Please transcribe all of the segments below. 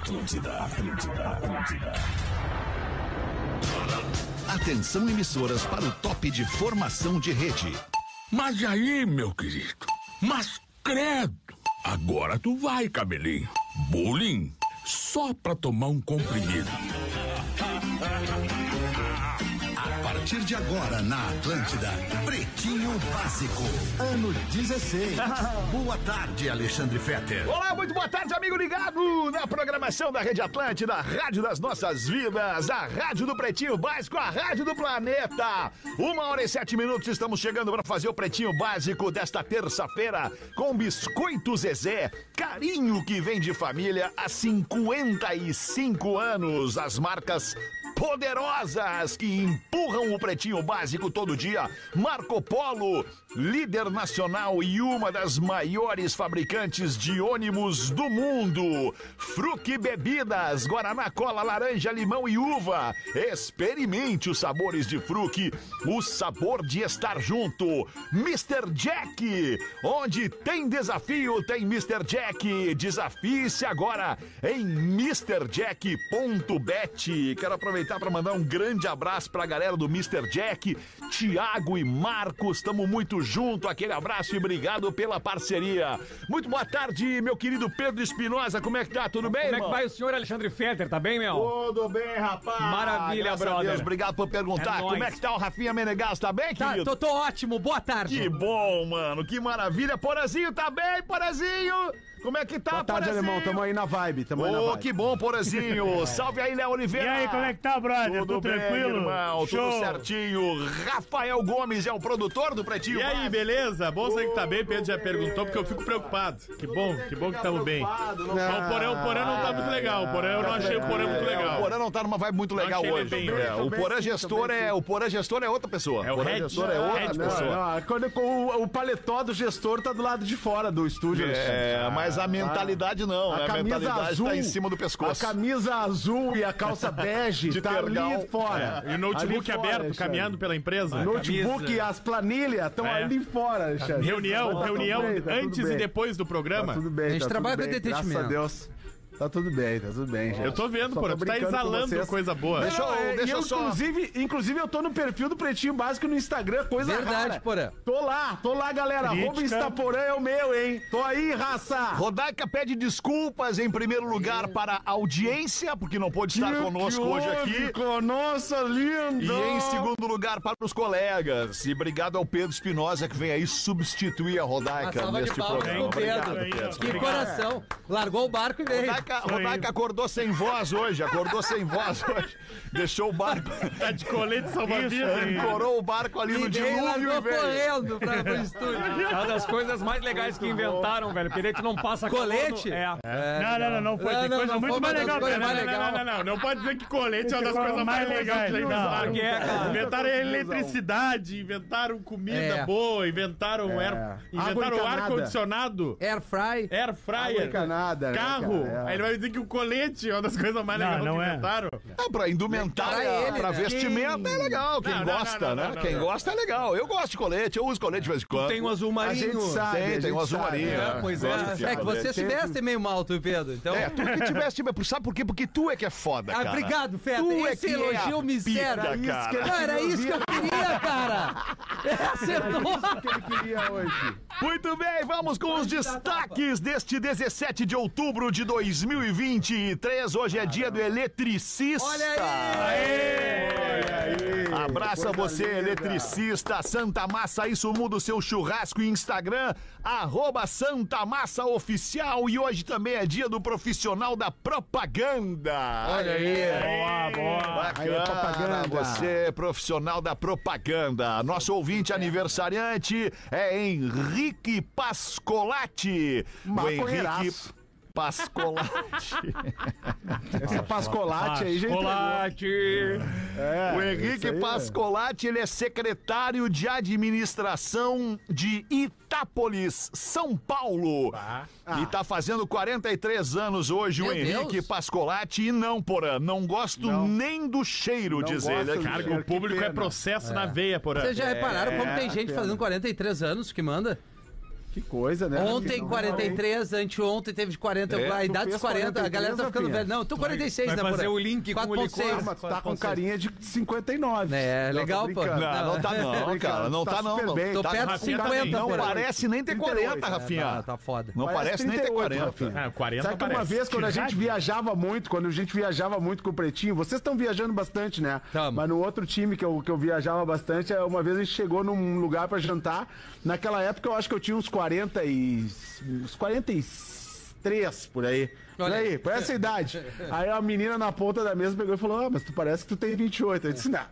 Atlântida. Atenção, emissoras, para o top de formação de rede. Mas e aí, meu querido? Mas credo, agora tu vai, cabelinho. Bullying? Só pra tomar um comprimido. A partir de agora, na Atlântida, Pretinho Básico, ano 16. Boa tarde, Alexandre Fetter. Olá, muito boa tarde, amigo ligado na programação da Rede Atlântida, a rádio das nossas vidas, a rádio do Pretinho Básico, a rádio do planeta. 1h07, estamos chegando para fazer o Pretinho Básico desta terça-feira com Biscoito Zezé, carinho que vem de família há 55 anos. As marcas poderosas que empurram o Pretinho Básico todo dia. Marco Polo, líder nacional e uma das maiores fabricantes de ônibus do mundo. Fruc Bebidas, Guaraná, cola, laranja, limão e uva. Experimente os sabores de Fruc, o sabor de estar junto. Mr. Jack, onde tem desafio, tem Mr. Jack. Desafie-se agora em mrjack.bet. Quero aproveitar para mandar um grande abraço pra galera do Mr. Jack, Tiago e Marcos, estamos muito junto, aquele abraço e obrigado pela parceria. Muito boa tarde, meu querido Pedro Espinosa, como é que tá? Tudo bem, Como irmão? é que vai o senhor Alexandre Fetter, tá bem, meu? Tudo bem, rapaz. Maravilha, graças brother. a Deus, obrigado por perguntar. É Como nóis. é que tá o Rafinha Menegas, tá bem, querido? Tô ótimo, boa tarde. Que bom, mano, que maravilha. Porazinho, tá bem, Porazinho? Como é que tá, Boa tarde, Porazinho? alemão. Tamo aí na vibe. Que bom, Porazinho. Salve aí, Léo Oliveira. E aí, como é que tá, brother? Tudo bem, tranquilo? irmão, Show. tudo certinho. Rafael Gomes é o produtor do Pretinho E aí, Básico. beleza? Bom saber que tá bem, Pedro já perguntou, porque eu fico preocupado. Que bom que estamos bem. Mas o Porã não tá muito legal. O Porã, eu não achei o Porã muito O legal. Porã não tá numa vibe muito legal achei ele hoje. bem, O Porã gestor é outra pessoa. É o Porã head. gestor é outra Head, pessoa. Não, quando o paletó do gestor tá do lado de fora do estúdio. É, mas a mentalidade não, né? A A camisa mentalidade azul tá em cima do pescoço. A camisa azul e a calça bege De tá tergal. ali fora. E o notebook Ali fora, aberto, Alexandre. caminhando pela empresa. O notebook Camisa. e as planilhas estão É. ali fora, Alexandre. Reunião Mas tá tudo bem, tá tudo antes bem. e depois do programa. Tá tudo bem, A gente tá trabalha tudo com bem, entretenimento. Graças a Deus. Tá tudo bem, gente. Eu tô vendo, Só Porã. tô Tu tá brincando com exalando vocês. coisa boa. Deixa eu só- Inclusive, eu tô no perfil do Pretinho Básico no Instagram, coisa Verdade, rara. Porã. Tô lá, galera. Crítica. @Instaporã é o meu, hein? Tô aí, raça. Rodaica pede desculpas em primeiro lugar para a audiência, porque não pôde estar conosco hoje aqui. Nossa, lindo. E em segundo lugar para os colegas. E obrigado ao Pedro Espinosa que vem aí substituir a Uma Rodaica salva de neste palmas programa. pro Pedro. Obrigado, Pedro. Que Obrigado. coração. Largou o barco e veio. Rodaica acordou sem voz hoje, Deixou o barco, Tá de colete salva-vidas. ancorou o barco ali no E veio, dilúvio e largou veio. correndo pro estúdio. É uma das coisas mais legais que inventaram, velho. Porque daí tu não passa Colete? calor no- Não foi. Tem Não, coisa não muito foi mais uma das legal. coisas mais legais. Não pode dizer que colete é uma das coisas mais legais que inventaram. Porque é, cara. Inventaram eletricidade, inventaram comida É. boa, inventaram Água encanada. ar-condicionado, Air fry. air fryer, encanada, né, carro. cara? É. Aí ele vai dizer que o colete é uma das coisas mais legais que inventaram. Pra indumentária, Pra ele, pra né? vestimenta é legal. Quem Não, gosta, né? Quem gosta é legal. Eu gosto de colete, eu uso colete de vez em quando. Tem um azul A marinho. gente sabe. Tem um azul sabe. marinho. né? pois Gosto é. de É que colete. você se veste meio mal, tu e Pedro. Então. É, tu que tivesse, sabe por quê? Porque tu é que é foda, cara. Obrigado, Feta. Tu é Esse que é elogio a me pica, serve. cara. Não, era isso que eu queria, cara. Acertou. Que ele queria hoje. Muito bem, vamos com os destaques deste 17 de outubro de 2023. Hoje é dia do eletricista. Olha aí. Abraça coisa você, linda. eletricista. Santa Massa, isso muda o seu churrasco. Instagram, @SantaMassaOficial. E hoje também é dia do profissional da propaganda. Olha aí. Bacana, Aí, propaganda. você, profissional da propaganda. Nosso ouvinte aniversariante é Henrique Pascolati. O Henrique Maconheiraço. Pascolati. Essa pascolate aí, gente. Chocolate. O Henrique Pascolati, ele é secretário de administração de Itápolis, São Paulo. E tá fazendo 43 anos hoje, o Meu Henrique Deus. Pascolati. E não, Porã, não gosto nem do cheiro, diz gosto ele. do Cara, cheiro. o público Que é pena. processo na veia, Porã. Vocês já repararam como tem gente pena. fazendo 43 anos que manda? Que coisa, né? Ontem, 43, anteontem teve de 40. A idade dos 40, a galera tá ficando velha. Não, eu tô 46, vai né, fazer Porã? o link com o 4.6. Mas tu tá com carinha de 59. É, legal, pô. Não tá não, cara. Não tá não. super bem. Tô Tá- perto de Rafinha 50, Não Porã. parece nem ter 40, Rafinha. Tá foda. Não parece nem ter 38, 40. Rafinha. 40 Sabe que uma parece. vez, quando a gente viajava muito, com o Pretinho, vocês estão viajando bastante, né? Tamo. Mas no outro time que eu viajava bastante, uma vez a gente chegou num lugar pra jantar. Naquela época eu acho que eu tinha uns 43 por aí. Por aí, por essa idade. Aí a menina na ponta da mesa pegou e falou: mas tu parece que tu tem 28. Eu disse: não.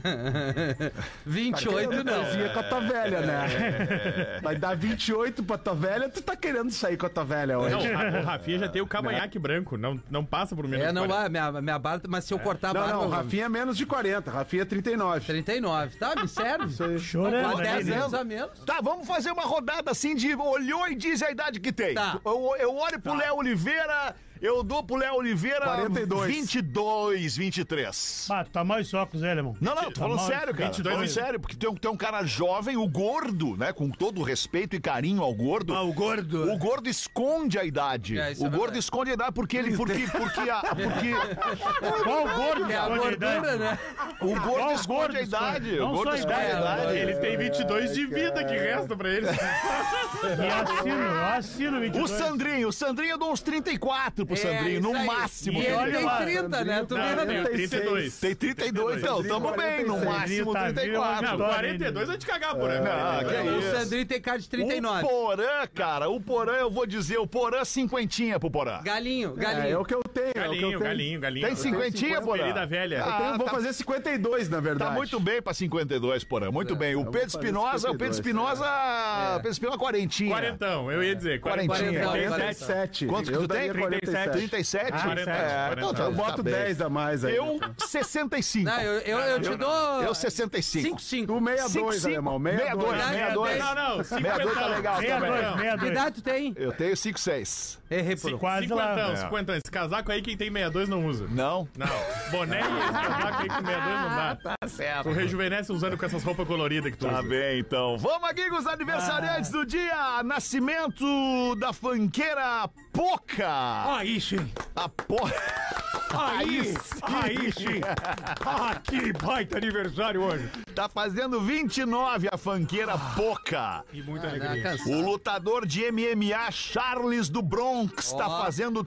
28 não. Ia com a tua velha, né? Vai dar 28 pra tua velha, tu tá querendo sair com a tua velha hoje. Não, o Rafinha já tem o cavanhaque branco, não passa por menos É, de não 40. vai, minha barba, mas se eu cortar a barba... Não, Rafinha é menos de 40, Rafinha é 39. 39, tá? Me serve. Chorando. 10 né? anos a menos. Tá, vamos fazer uma rodada assim de olhou e diz a idade que tem. Tá. Eu olho pro Léo Oliveira, eu dou pro Léo Oliveira 42. 22, 23. Ah, tu tá mais óculos, né, irmão? Não, tô falando mal, sério, cara. 22 Tô falando anos. sério, porque tem um cara jovem, o gordo, né? Com todo o respeito e carinho ao gordo. Ah, o gordo. O gordo esconde a idade. É, isso O é gordo verdade. esconde a idade porque ele. Porque Qual gordo? É a esconde gordura, idade? né? o gordo Qual esconde gordo a idade. esconde? O Não gordo só a esconde a idade. idade. Ele tem 22 de vida, que resta pra ele. E assino 22. O Sandrinho eu dou uns 34 pro Sandrinho, isso no aí. máximo. E ele Olha tem lá, 30, né? Tu Não, eu vê, tenho né? 32. Tem 32, então, tamo bem, no 46. máximo Tá, 34. Não, Não, 42 vai te cagar, por aí. Ah, que O isso. Sandrinho tem cara de 39. O Porã, cara, eu vou dizer, o Porã cinquentinha pro Porã. Galinho. É o que eu tenho, é o que eu tenho. Galinho. Tem cinquentinha, Porã? Querida velha. Eu vou fazer 52, na verdade. Tá muito bem pra 52, Porã, muito bem. O Pedro Espinosa, quarentinha. Quarentão, eu ia dizer. Quarentinha. 47. Quantos que Eu tu tem? daria 47. 37? 47. Então tá, Eu boto tá bem. 10 a mais aí. Eu, 65. Não, eu te dou... Eu, 65. 5. O 62, alemão. 62. 62. Não, 62 tá legal também. 62, Que 62. idade tu tem? Eu tenho 56. Errei por um. Quase lá. 50. Esse casaco aí, quem tem 62 não usa. Não? Não. Boné e esse casaco aí com 62 não dá. Tá certo. Tu rejuvenesce usando com essas roupas coloridas que tu Tá usa. bem, então. Vamos aqui com os aniversariantes do dia. Nascimento da funkeira Poca. Aí sim. A Poca. Aí sim. Ah, que baita aniversário hoje. Tá fazendo 29 a funkeira Poca. E muita Dá uma alegria. cansada. O lutador de MMA Charles do Bronx tá Ó. fazendo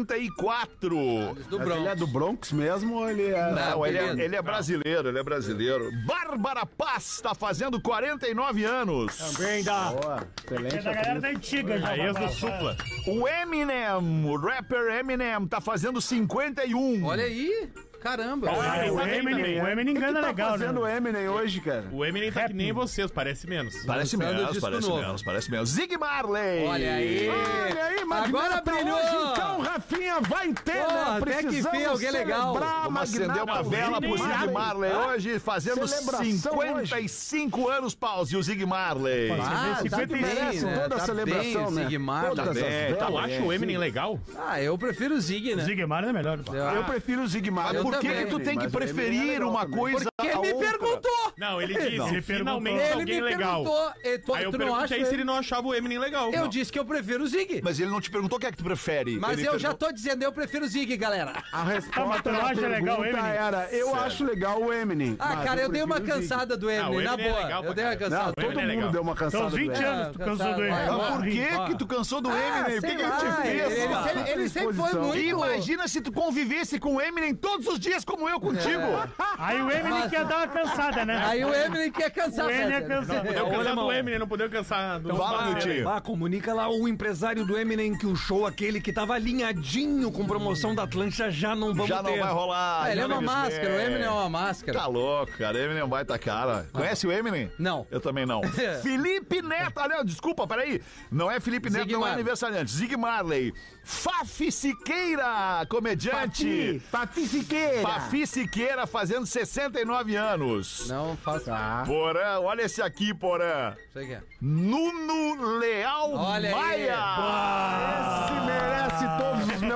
34. Do Mas ele é Bronx. do Bronx mesmo ou ele é... Não, ele beleza. é brasileiro, ele é brasileiro. Bárbara Paz tá fazendo 49 anos. Também dá. Boa, É excelente. da galera da antiga já. A ex do Supla. O Eminem, o rapper Eminem, tá fazendo 51. Olha aí. Caramba. O Eminem O que engana tá legal, fazendo o né? Eminem hoje, cara? O Eminem tá que nem vocês, parece menos. Parece Lançando menos, disco parece novo. menos, parece menos. Zig Marley. Olha aí. Olha aí, Magnata, Agora brilhou. hoje, então, Rafinha, vai ter, Pô, né? até que Precisamos enfim, alguém legal. celebrar Vamos acender uma Magnata vela pro hoje. Zig Marley hoje, fazendo Celebração 55 anos, pause, o Zig Marley. Ah, tá 50 bem, merece né? toda a Tá celebração, bem, né? Zig Marley. Todas as bem, velas. tá Tu acha o Eminem legal? Ah, eu prefiro o Zig, né? Zigmar é melhor. Eu prefiro o Zig Marley. Mas por que também. que tu tem que Mas o Eminem é preferir legal uma também. coisa Porque a me outra? perguntou. Não, ele disse, Ele finalmente perguntou. alguém Ele me legal. perguntou. Aí eu Tu não acha? perguntei se ele não achava o Eminem legal. Eu disse que eu prefiro o Zig. Mas ele não te perguntou o que é que tu prefere. Mas Ele eu já perguntou- tô dizendo, eu prefiro o Zig, galera. A mas resposta tu não da acha legal o pergunta Eminem? era, eu acho legal o Eminem. Ah, mas cara, eu dei uma prefiro o Zig. cansada do Ah, o Eminem, na Eminem é boa. legal Eu pra dei uma caralho. cansada. Não, todo Eminem é mundo legal. deu uma cansada São 20 do Eminem. anos tu cansou do Eminem. Mas por que Ah. que tu cansou do Eminem? O que sei que ele lá, te fez? ele- cara? ele sempre foi muito... Imagina se tu convivesse com o Eminem todos os dias como eu contigo. Aí o Eminem quer dar uma cansada, né? Aí o Eminem quer cansar, O Eminem é Feta. cansado. Podeu cansar do Eminem, não podeu cansar do Fala, Miltinho. Ah, comunica lá o empresário do Eminem que o show aquele que tava alinhadinho com promoção da Atlântida já não vamos Já não ter. vai rolar. Ah, ele é uma infelizmente. máscara, o Eminem é uma máscara. Tá louco, cara. Eminem é um baita cara. Conhece o Eminem? Não. Eu também não. Felipe Neto. Ah, não, desculpa, peraí. Não é Felipe Neto, Zig não é Marley. aniversariante. Zig Marley. Fafi Siqueira, comediante. Fafi Siqueira. Fafi Siqueira fazendo 69 anos. Não faço. Porã, olha esse aqui, Porã. Sei que é. Nuno Leal Olha aí. Maia. Esse merece todos os meus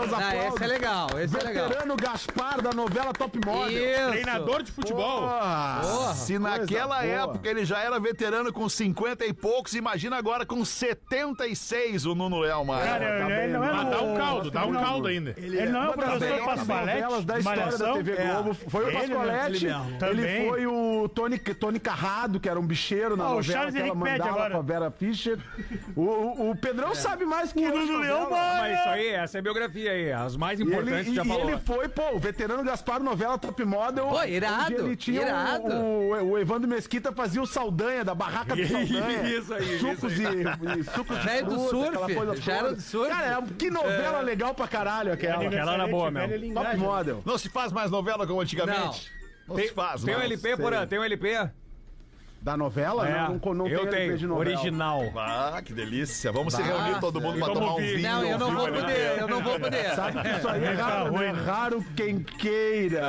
Palmas, aplausos. Esse é legal, Veterano Gaspar, da novela Top Model. Isso. Treinador de futebol. Porra. Se naquela boa. época ele já era veterano com 50 e poucos, imagina agora com 76 o Nuno Leal Maia. Cara, ele não é Mas dá um no- caldo, dá um caldo ainda. Ele não é o Uma das professor melhores Pascoaletti, novelas da de história da Malhação? TV Globo. Foi o Ele Pascoaletti. mesmo. Ele Também. foi o Tony Carrado, que era um bicheiro na o novela Charles que ela Henrique pede mandava agora. com a Vera Fischer. O Pedrão sabe mais que eu. de Nuno Leão novela. Maia. Mas isso aí, essa é a biografia aí. As mais importantes já falou. ele foi, o veterano Gaspar, novela Top Model. Pô, irado, onde ele tinha irado. o Evandro Mesquita fazia o Saldanha, da barraca do Saldanha. Isso aí, Sucos e sucos de Já é do fruta, surf, aquela coisa já era toda. do surf. Cara, que novela legal pra caralho aquela. Aquela era boa mesmo. Velho, ele Top engaja. Model. Não se faz mais novela como antigamente? Não se faz Tem um mais. LP, Porã? Tem um LP? Da novela? Não eu tem tenho. LP de novela. Original. Ah, que delícia. Vamos se reunir todo mundo pra vamos tomar um ouvir. vinho. Não, eu não vou poder, eu não vou poder. Sabe que isso aí é raro, né? Raro quem queira.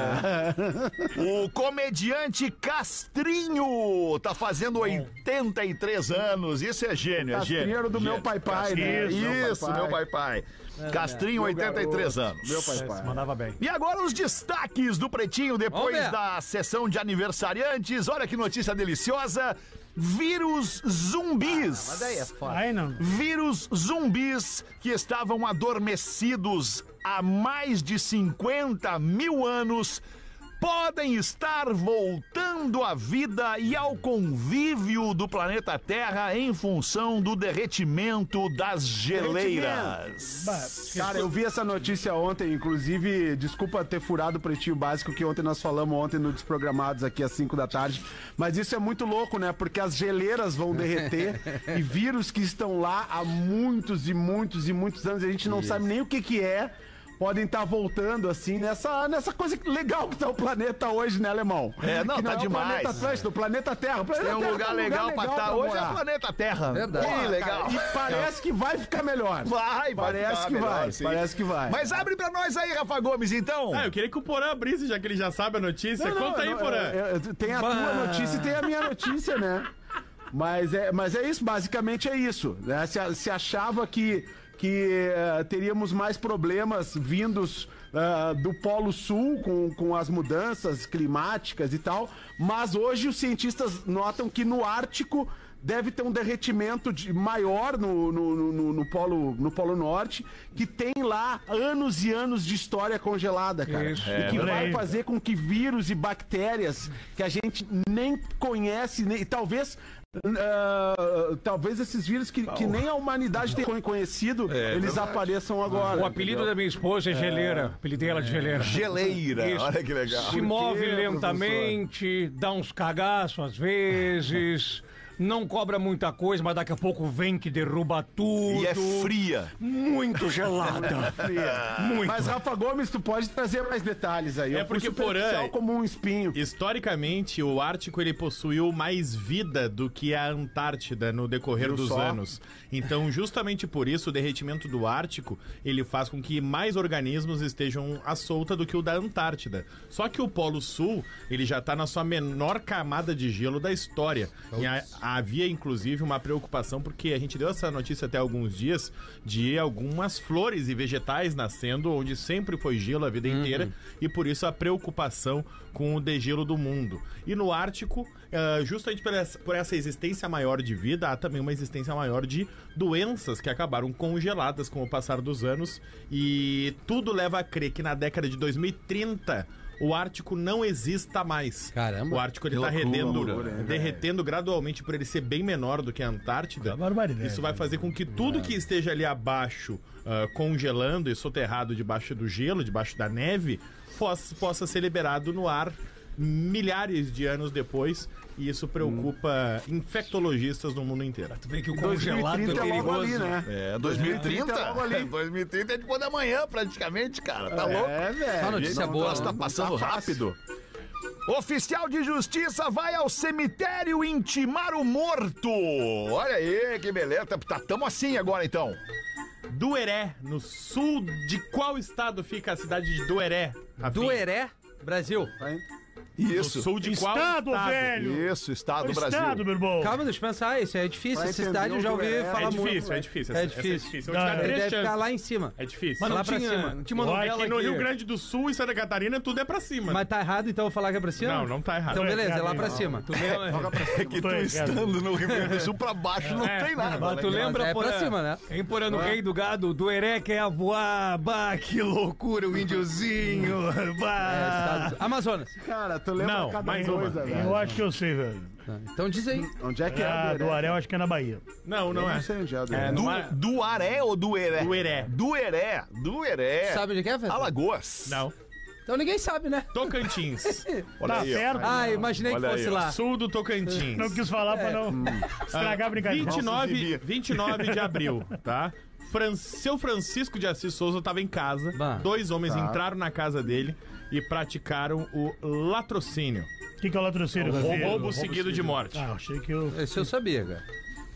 O comediante Castrinho tá fazendo 83 anos. Isso é gênio, é gênio. Castrinho era do meu pai-pai, né? Isso, meu pai-pai. Castrinho, 83 anos. Meu pai-pai. Mandava bem. E agora os destaques do Pretinho depois Vamos ver. da sessão de aniversariantes. Olha que notícia deliciosa. Vírus zumbis. Mas daí é foda. Aí não. Vírus zumbis que estavam adormecidos há mais de 50 mil anos podem estar voltando à vida e ao convívio do planeta Terra em função do derretimento das geleiras. Cara, eu vi essa notícia ontem, inclusive, desculpa ter furado o Pretinho Básico, que ontem nós falamos ontem no Desprogramados aqui às 5 da tarde, mas isso é muito louco, né? Porque as geleiras vão derreter e vírus que estão lá há muitos e muitos e muitos anos, a gente não sabe nem o que é, podem estar voltando, assim, nessa coisa legal que tá o planeta hoje, né, Alemão? É, não, que tá é demais. O planeta Atlântico, o planeta Terra. O planeta Tem um Terra lugar tá legal pra estar. Hoje é o morar. planeta Terra. Verdade. Que Porra, legal. cara, e parece que vai ficar melhor. Vai Parece ficar que melhor, vai, sim. parece que vai. Mas abre pra nós aí, Rafa Gomes, então. Ah, eu queria que o Porã abrisse, já que ele já sabe a notícia. Conta aí, Porã. Tem a tua notícia e tem a minha notícia, né? Mas é isso, basicamente é isso. Né? Se achava que teríamos mais problemas vindos do Polo Sul com as mudanças climáticas e tal, mas hoje os cientistas notam que no Ártico deve ter um derretimento maior no Polo Norte, que tem lá anos e anos de história congelada, cara. Isso. E que vai fazer com que vírus e bactérias que a gente nem conhece, e talvez esses vírus que nem a humanidade tem conhecido, eles apareçam agora. O apelido da minha esposa é Geleira. Apelidei ela de Geleira. Geleira, Isso. olha que legal. Se move lentamente, dá uns cagaços às vezes, não cobra muita coisa, mas daqui a pouco vem que derruba tudo. E é fria. Muito gelada. Muito. Mas, Rafa Gomes, tu pode trazer mais detalhes aí. É Eu fui porque, Porã, superficial como um espinho. Historicamente, o Ártico ele possuiu mais vida do que a Antártida no decorrer Viu dos só? anos. Então, justamente por isso, o derretimento do Ártico ele faz com que mais organismos estejam à solta do que o da Antártida. Só que o Polo Sul ele já está na sua menor camada de gelo da história. E havia, inclusive, uma preocupação, porque a gente deu essa notícia até alguns dias, de algumas flores e vegetais nascendo onde sempre foi gelo a vida inteira, e por isso a preocupação com o degelo do mundo. E no Ártico, justamente por essa existência maior de vida, há também uma existência maior de doenças que acabaram congeladas com o passar dos anos, e tudo leva a crer que na década de 2030 o Ártico não exista mais. Caramba. O Ártico ele tá derretendo gradualmente por ele ser bem menor do que a Antártida. Barbaridade. Isso vai fazer com que tudo que esteja ali abaixo, congelando e soterrado debaixo do gelo, debaixo da neve, possa ser liberado no ar milhares de anos depois. E isso preocupa infectologistas no mundo inteiro. Tu vê que o congelado é 2030 é logo perigoso. ali, né? É, 2030? 2030 é logo ali. 2030 é depois da manhã, praticamente, cara. Tá louco? velho. Só notícia O boa. troço tá passando rápido. Oficial de justiça vai ao cemitério intimar o morto. Olha aí, que beleza. Tamo assim agora, então. Dueré, no sul de qual estado fica a cidade de Dueré? Rafinha? Dueré, Brasil. Isso. No sul de qual Estado, velho! Isso, Estado do Brasil. Estado, meu irmão! Calma, deixa eu pensar. Isso é difícil. Pra Essa entender cidade eu já o ouvi dueto. falar muito. É difícil. É difícil. Eu vou te dar Não, Ele três deve ficar chances. lá em cima. É difícil. Mas Lá não pra tinha cima. uma novela Aqui no aqui. Rio Grande do Sul e Santa Catarina tudo é pra cima. Mas tá errado, então eu vou falar que é pra cima? Não tá errado. Então beleza, é lá Não. pra cima. É que tu estando no Rio Grande do Sul pra baixo não tem nada. Mas tu né? lembra, Mas é pra Porã? cima, né? Hein, Porã, no Rei do Gado, do Ereca é a voar. Bah, que loucura, o índiozinho. É, Bah. Estado... Amazonas. Cara, tu lembra Não, cada mais coisa, uma. velho. Eu acho que eu sei, velho. Então diz aí. Onde é que é Ah, a do Arel, acho que é na Bahia. Não Eu é. não sei onde é a do É, Arel. não é. Do Aré ou do Heré? Do Heré. Do Heré. Do Heré. Sabe onde que é, Feta? Alagoas. Não. Então ninguém sabe, né? Tocantins. Olha Tá aí, ó. certo. Ah, imaginei Olha que fosse aí, ó. lá. Sul do Tocantins. Não quis falar pra não estragar a brincadeira. 29 de abril, tá? Seu Francisco de Assis Souza estava em casa. Bah. 2 homens entraram na casa dele e praticaram o latrocínio. O que é o latrocínio, Rafinha? Roubo seguido de morte. Ah, achei que eu... Esse eu sabia, cara.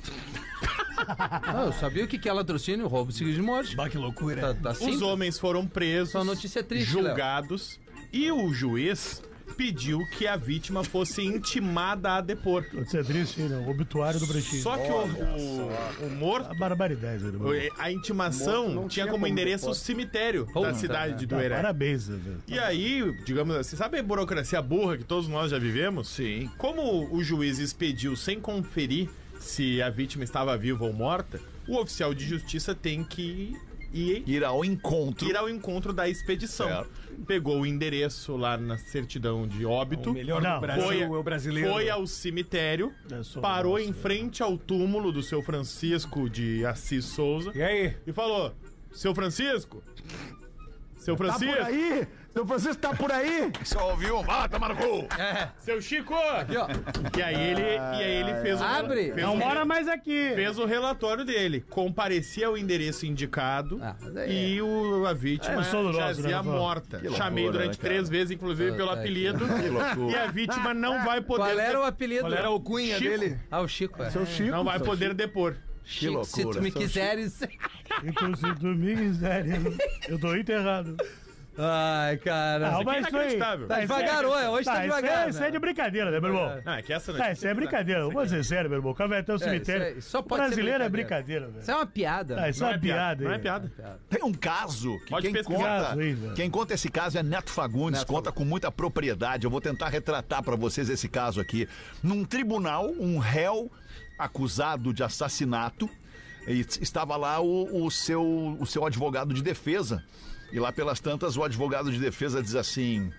Ah, eu sabia o que é latrocínio, roubo seguido de morte. Bah, que loucura. Tá Os simples. homens foram presos, Só notícia triste, julgados, e o juiz pediu que a vítima fosse intimada a depor. Pode ser triste, né? O obituário do Pretinho. Só que o morto, A barbaridade, né, irmão? a intimação Morto não tinha tinha como como endereço depor. o cemitério da Puta, cidade do Tá, Heré. parabéns, né, velho. E aí, digamos assim, sabe a burocracia burra que todos nós já vivemos? Sim. Como o juiz expediu sem conferir se a vítima estava viva ou morta, o oficial de justiça tem que Ir ao encontro. da expedição. Certo. Pegou o endereço lá na certidão de óbito, O melhor Não, do Brasil foi, é o brasileiro. foi ao cemitério, É só parou nossa, em frente ao túmulo do seu Francisco de Assis Souza E aí? e falou: Seu Francisco? Seu Tá por Francisco? aí? Seu Francisco tá por aí? Só ouviu? Ah, tá Marco! Seu Chico! Aqui, ó. E aí ele fez Abre. fez Não um- mora mais aqui. fez o relatório dele. Comparecia ao endereço indicado Ah, mas aí e a vítima É, eu sou do nosso, jazia né, Rafael? morta. loucura, Chamei durante né, cara? 3 vezes, inclusive pelo Puta apelido. Que loucura. E a vítima não vai poder. Qual era o apelido? Qual era o cunha Chico. dele? Ah, o Chico. É. Seu Chico. Não vai poder depor. Chico, se loucura, tu me seu quiseres. Então, se tu me quiser, eu tô enterrado. Ai, cara. Ah, mas isso aí... inacreditável. Tá devagar, hoje tá devagar. Isso é de brincadeira, né, meu irmão? Não, é que essa Ah, isso é brincadeira. Vamos ser sério, meu irmão. O cara vai até o cemitério. isso só O pode ser brasileiro é brincadeira. brincadeira, velho. Isso é uma piada. Ah, isso é uma piada. Não é aí. piada. Tem um caso que Pode quem pesquisar. conta, Aí, velho. quem conta esse caso é Neto Fagundes, conta com muita propriedade. Eu vou tentar retratar pra vocês esse caso aqui. Num tribunal, um réu acusado de assassinato, e estava lá o seu advogado de defesa. E lá pelas tantas o advogado de defesa diz assim: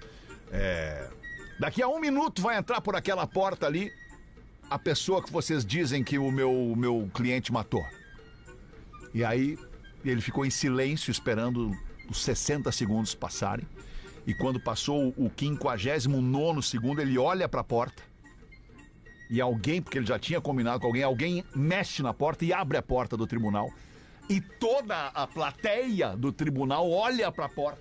daqui a 1 minuto vai entrar por aquela porta ali a pessoa que vocês dizem que o meu cliente matou. E aí ele ficou em silêncio esperando os 60 segundos passarem. E quando passou o 59º segundo, ele olha para a porta. E alguém, porque ele já tinha combinado com alguém mexe na porta e abre a porta do tribunal. E toda a plateia do tribunal olha para a porta.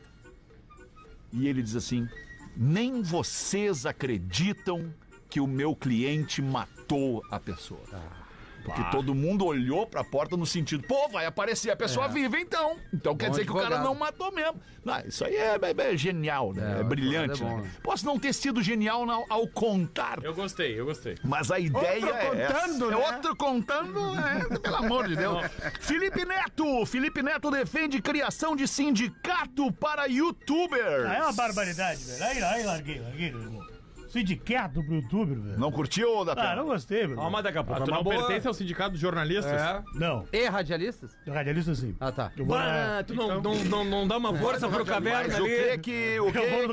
E ele diz assim: nem vocês acreditam que o meu cliente matou a pessoa. Porque todo mundo olhou pra porta no sentido, pô, vai aparecer a pessoa viva então. Então quer dizer que o cara advogado. não matou mesmo. Não, isso aí é genial, né? É brilhante, é bom, né? né? Posso não ter sido genial ao contar, Eu gostei. mas a ideia Outro é contando, essa. né? É outro contando, pelo amor de Deus. Felipe Neto defende criação de sindicato para youtubers. Ah, é uma barbaridade, velho. Aí larguei, meu irmão. Sindicato pro youtuber, velho. Não curtiu, da Ah, não gostei, meu Ó, irmão. mas daqui a pouco Tu é uma não boa. pertence ao sindicato de jornalistas? É. Não, E radialistas? radialista sim. Ah, tá. Eu vou Bah, tu não dá uma força pro caverna Mas o ali. que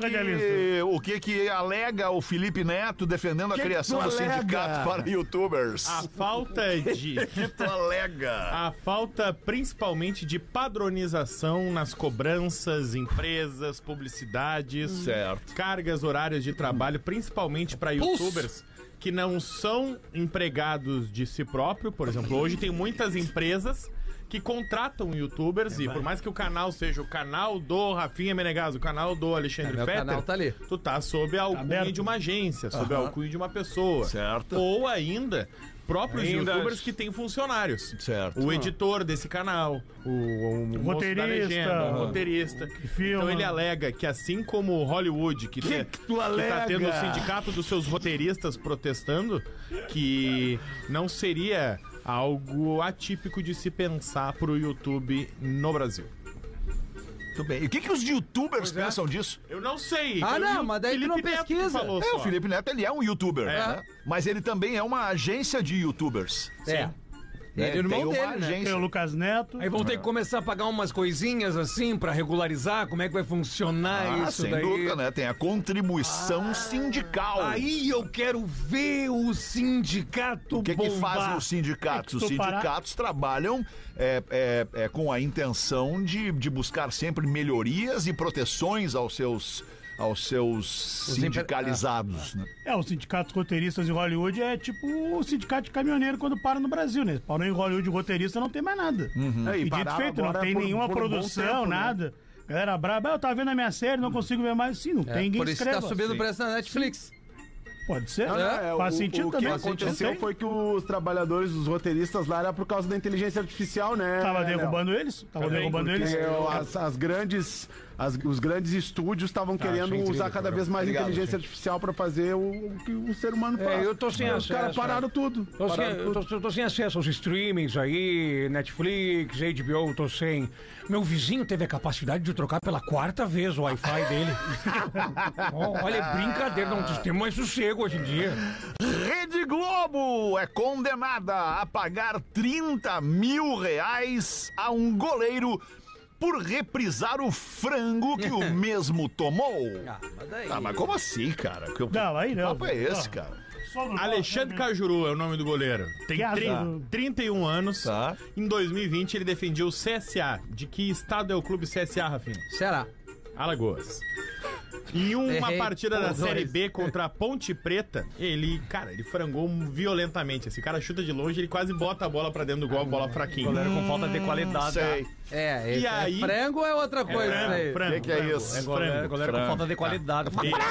alega o Felipe Neto defendendo a criação tu do alega? sindicato para youtubers? A falta de... que tu alega? A falta principalmente de padronização nas cobranças, empresas, publicidades, Certo. cargas horárias de trabalho, principalmente para youtubers que não são empregados de si próprio. Por exemplo, hoje tem muitas empresas que contratam youtubers e por mais que o canal seja o canal do Rafinha Menegaso, o canal do Alexandre Meu Fetter, canal tá ali. tu tá sob a alcunha aberto. de uma agência, sob a alcunha de uma pessoa. Certo. Ou ainda próprios youtubers que têm funcionários. Certo. O editor desse canal, o moço da legenda, o roteirista. Então ele alega que assim como Hollywood, que tá tendo o sindicato dos seus roteiristas protestando, que não seria algo atípico de se pensar pro YouTube no Brasil. Muito bem. E o que os youtubers pensam disso? Eu não sei. Mas daí tu não pesquisa. O Felipe Neto, ele é um youtuber, né? Mas ele também é uma agência de youtubers. É. Ele irmão dele, né? Tem o Lucas Neto. Aí vão ter que começar a pagar umas coisinhas assim pra regularizar como é que vai funcionar isso sem daí. dúvida, né? Tem a contribuição sindical. Aí eu quero ver o sindicato O que fazem os sindicatos? Os sindicatos trabalham com a intenção de buscar sempre melhorias e proteções aos seus sindicalizados, né? Os sindicatos roteiristas em Hollywood é tipo o sindicato de caminhoneiro quando para no Brasil, né? Parou em Hollywood, roteirista não tem mais nada. E dito feito, não tem nenhuma produção, tempo, nada. Né? Galera braba, eu tava vendo a minha série, não consigo ver mais. Sim, não tem ninguém por isso que tá subindo o preço na Netflix. Pode ser. Faz sentido também. O que aconteceu foi que os trabalhadores, os roteiristas lá, era por causa da inteligência artificial, né? Tava derrubando eles. Os grandes estúdios estavam querendo usar cada vez mais inteligência artificial pra fazer o que o ser humano faz. Eu tô sem acesso. Os caras pararam tudo. Tô sem acesso aos streamings aí, Netflix, HBO, tô sem. Meu vizinho teve a capacidade de trocar pela 4ª vez o Wi-Fi dele. Olha, é brincadeira, não tem mais sossego hoje em dia. Rede Globo é condenada a pagar R$30 mil a um goleiro por reprisar o frango que o mesmo tomou. Mas como assim, cara? Não, aí não. Que papo é esse, cara? Alexandre Cajuru é o nome do goleiro. Tem 31 anos. Tá. Em 2020 ele defendia o CSA. De que estado é o clube CSA, Rafinha? Ceará. Alagoas. Em uma partida da Série B contra a Ponte Preta, ele frangou violentamente. Esse cara chuta de longe, ele quase bota a bola pra dentro do gol, a bola fraquinha. Goleiro com falta de qualidade. Sei. E aí... frango ou é outra coisa? O que é isso? É goleiro com falta de qualidade.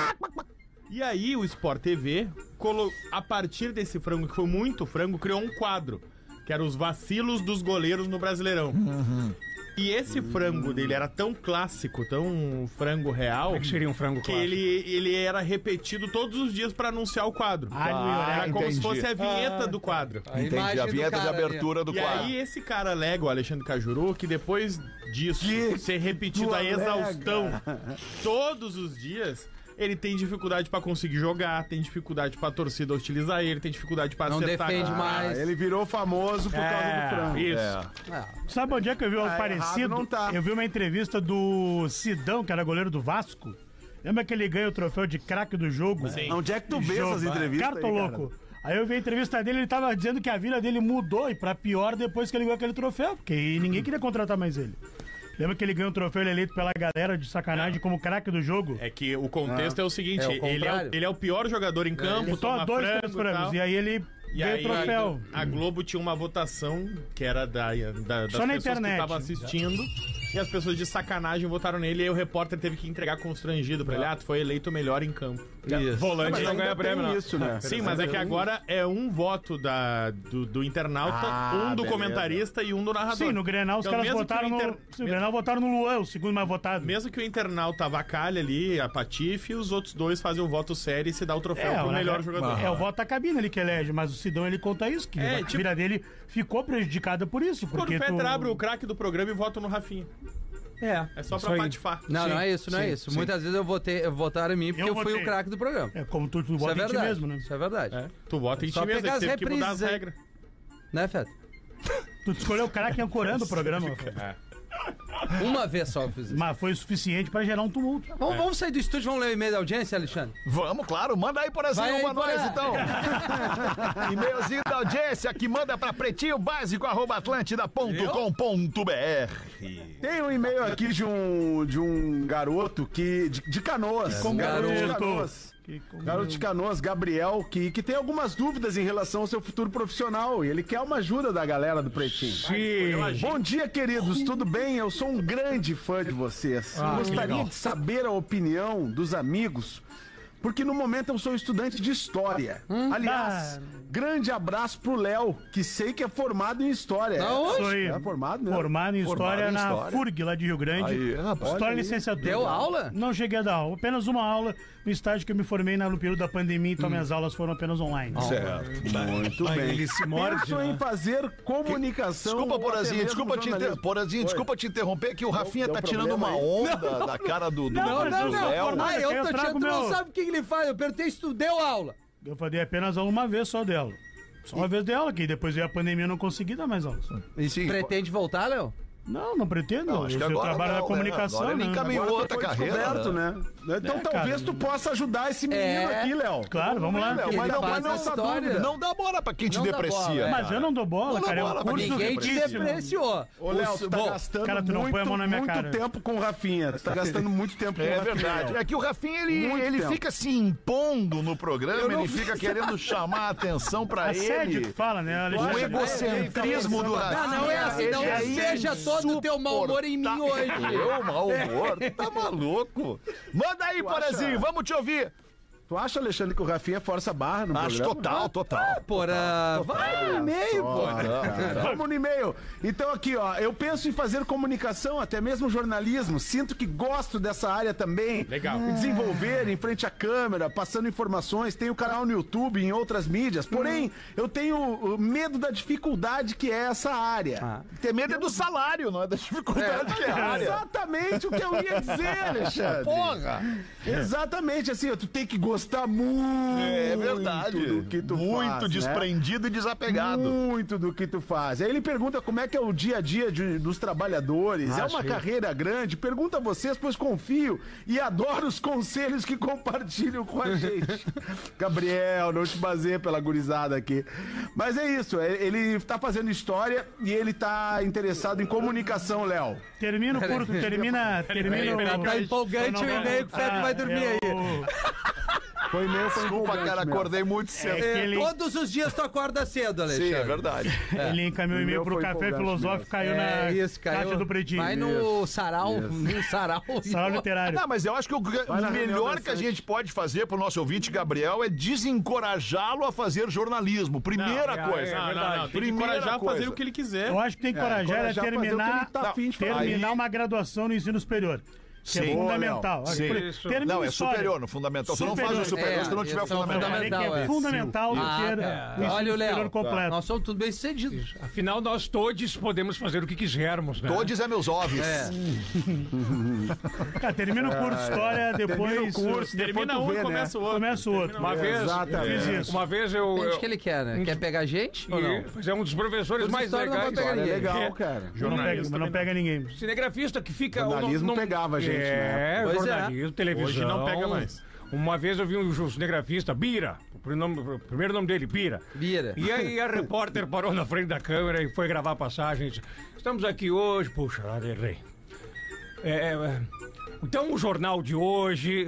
E aí o Sport TV, a partir desse frango, que foi muito frango, criou um quadro, que era os vacilos dos goleiros no Brasileirão. E esse frango dele era tão clássico, tão frango real, que seria um frango que clássico? ele era repetido todos os dias pra anunciar o quadro. Era como se fosse a vinheta do quadro. Entendi, a vinheta de abertura do quadro. E aí esse cara alega, o Alexandre Cajuru, que depois disso ser repetido a exaustão todos os dias, ele tem dificuldade pra conseguir jogar, tem dificuldade pra torcida utilizar ele, tem dificuldade pra acertar. Não defende mais. Ele virou famoso por causa do frango. Isso. Sabe onde é que eu vi algo parecido? Não tá. Eu vi uma entrevista do Sidão, que era goleiro do Vasco. Lembra que ele ganha o troféu de craque do jogo? Sim. Onde é que tu vê essas entrevistas? Cara, tô louco. Aí eu vi a entrevista dele, ele tava dizendo que a vida dele mudou e pra pior depois que ele ganhou aquele troféu, porque ninguém queria contratar mais ele. Lembra que ele ganhou um troféu, ele eleito pela galera de sacanagem como craque do jogo? É que o contexto é o seguinte, ele é o pior jogador em campo, toma dois, três frangos, e aí ele ganhou o troféu. A Globo tinha uma votação que era das só na pessoas internet que estavam assistindo, e as pessoas de sacanagem votaram nele, e aí o repórter teve que entregar constrangido pra ele, tu foi eleito o melhor em campo. Volante não ganha prêmio, não. Isso, né? Sim, mas é que agora é um voto do internauta, um do comentarista e um do narrador. Sim, no Grenal os caras votaram no Grenal votaram no Luan, o segundo mais votado. Mesmo que o internauta avacalhe ali, a patife, os outros dois fazem um voto sério e se dá o troféu pro melhor jogador. É o voto da cabine ali que elege, mas o Sidão ele conta isso, que a vida dele ficou prejudicada por isso. Quando o Petra abre o craque do programa e vota no Rafinha. É só pra patifar. Não, não é isso, não é isso. Sim. Muitas vezes votaram em mim porque eu fui o craque do programa. É como tu vota em ti mesmo, né? Isso é verdade. Tu vota em ti mesmo, você teve que mudar as regras. Né, Feta? Tu escolheu o craque ancorando o programa. Uma vez só eu fiz isso. Mas foi o suficiente pra gerar um tumulto. Vamos sair do estúdio, vamos ler o e-mail da audiência, Alexandre? Vamos, claro. Manda aí, por exemplo, pra nós, então. E-mailzinho da audiência que manda pra pretinhobásico@atlantida.com.br. Tem um e-mail aqui de um garoto de Canoas. Garoto de Canoas, Gabriel, que tem algumas dúvidas em relação ao seu futuro profissional e ele quer uma ajuda da galera do Pretinho. Sim. Bom dia, queridos, tudo bem? Eu sou um grande fã de vocês. Gostaria de saber a opinião dos amigos porque no momento eu sou estudante de História. Aliás, grande abraço pro Léo, que sei que é formado em História. Sou aí. É formado, né? Formado em História na FURG, lá de Rio Grande. Aí, História e licenciatura. Deu aula? Não cheguei a dar aula. Apenas uma aula no estágio que eu me formei no período da pandemia, então minhas aulas foram apenas online. Certo. Muito bem. Ele se morde, Penso em fazer comunicação. Desculpa, ou até Porazinho, mesmo desculpa jornalismo. Porazinho, desculpa te interromper, que o Rafinha deu tá tirando problema uma aí. onda da cara do Não, Léo. formado. Eu Eu tô trago tirando, tu não meu- sabe o que ele faz. Eu perguntei se tu deu aula. Eu falei apenas uma vez só dela. Só uma vez dela, que depois veio a pandemia e eu não consegui dar mais aulas. E Sim, pretende voltar, Léo? Não pretendo. Não, acho que eu agora trabalho não, na comunicação, né? Agora ele né? encaminhou Agora outra foi carreira. descoberto, né? Então talvez cara. tu possa ajudar esse menino aqui, Léo. Claro, vamos lá. Léo, Ele mas não, faz mas não, a história. não dá bola pra quem te Não dá deprecia. bola, é. Mas eu não dou bola, Não dá cara. É bola um pra curso Ninguém te riquíssimo. depreciou. Ô, Léo, tu tá Bom, gastando cara, tu não põe a mão na minha muito cara. tempo com o Rafinha. Tu tá gastando muito tempo com o É Rafinha. verdade. É que o Rafinha, ele tempo. fica se impondo no programa, ele fica querendo chamar a atenção pra Assédio ele. que fala, né, O Alexandre? egocentrismo do Rafinha. Não é assim, não ele seja todo o teu mau humor em mim hoje. Eu, mau humor? Tá maluco? Manda aí, Porazinho, vamos te ouvir. Tu acha, Alexandre, que o Rafinha força a barra no Acho programa? total. Porra, vai no e-mail, pô. Vamos no e-mail. Então aqui, ó, eu penso em fazer comunicação, até mesmo jornalismo. Sinto que gosto dessa área também. Legal. Me desenvolver em frente à câmera, passando informações. Tenho canal no YouTube, em outras mídias. Porém, eu tenho medo da dificuldade que é essa área. Ter medo é do salário, não é da dificuldade que é a área. Exatamente o que eu ia dizer, Alexandre. Porra! Exatamente, assim, ó, tu tem que gostar muito É verdade. do que tu Muito faz, né? desprendido e desapegado. Muito do que tu faz. Aí ele pergunta como é que é o dia a dia dos trabalhadores. É uma carreira grande. Pergunta a vocês, pois confio e adoro os conselhos que compartilham com a gente. Gabriel, não te baseia pela gurizada aqui. Mas é isso, ele tá fazendo história e ele tá interessado em comunicação, Léo. Termina o curso, termina o... Tá empolgante o e-mail que o Feto vai dormir aí. Foi meu, foi Desculpa, empolgante cara, mesmo. acordei muito cedo. É que ele, Todos os dias tu acorda cedo, Alexandre. Sim, é verdade. ele encaminhou o O e-mail meu pro foi Café empolgante Filosófico, caiu na caiu. caixa do Pretinho. Vai no sarau, no sarau. Sarau literário. Não, mas eu acho que o na reunião melhor da que a Sante. gente pode fazer pro nosso ouvinte, Gabriel, é desencorajá-lo a fazer jornalismo. Primeira coisa. Não. Tem que Primeira encorajar a fazer coisa. o que ele quiser. Eu acho que tem que encorajar ele a encorajar a fazer o que terminar, ele tá afim de fazer. terminar uma graduação no ensino superior. Que é Sim. fundamental. Sim. Termina Não, é história. superior, no fundamental. Você não faz o Superior. superior se tu não tiver o isso é o fundamental. Eu falei que é É. fundamental ter o ensino Olha o superior Léo, completo. nós somos tudo bem sucedidos. Afinal, nós todos podemos fazer o que quisermos, né? Todos é meus ovos. Cara, termina o curso de história, depois Termina o curso, Termina depois tu um vê, e começa o outro. começa o outro. Uma vez, Exatamente. Fiz isso. uma vez Depende do que ele quer, né? Quer pegar gente ou não? Mas é um dos professores Os mais história não vai legais. pegar É ninguém. legal, É. cara. Não pega ninguém. Cinegrafista que fica... Jornalismo pegava a gente, né? É, Pois é. jornalismo, televisão. Hoje não pega mais. Uma vez eu vi um cinegrafista, Bira, o primeiro nome dele, Bira. Bira. E aí a repórter parou na frente da câmera e foi gravar passagens. Estamos aqui hoje, puxa, lá errei. Então o jornal de hoje...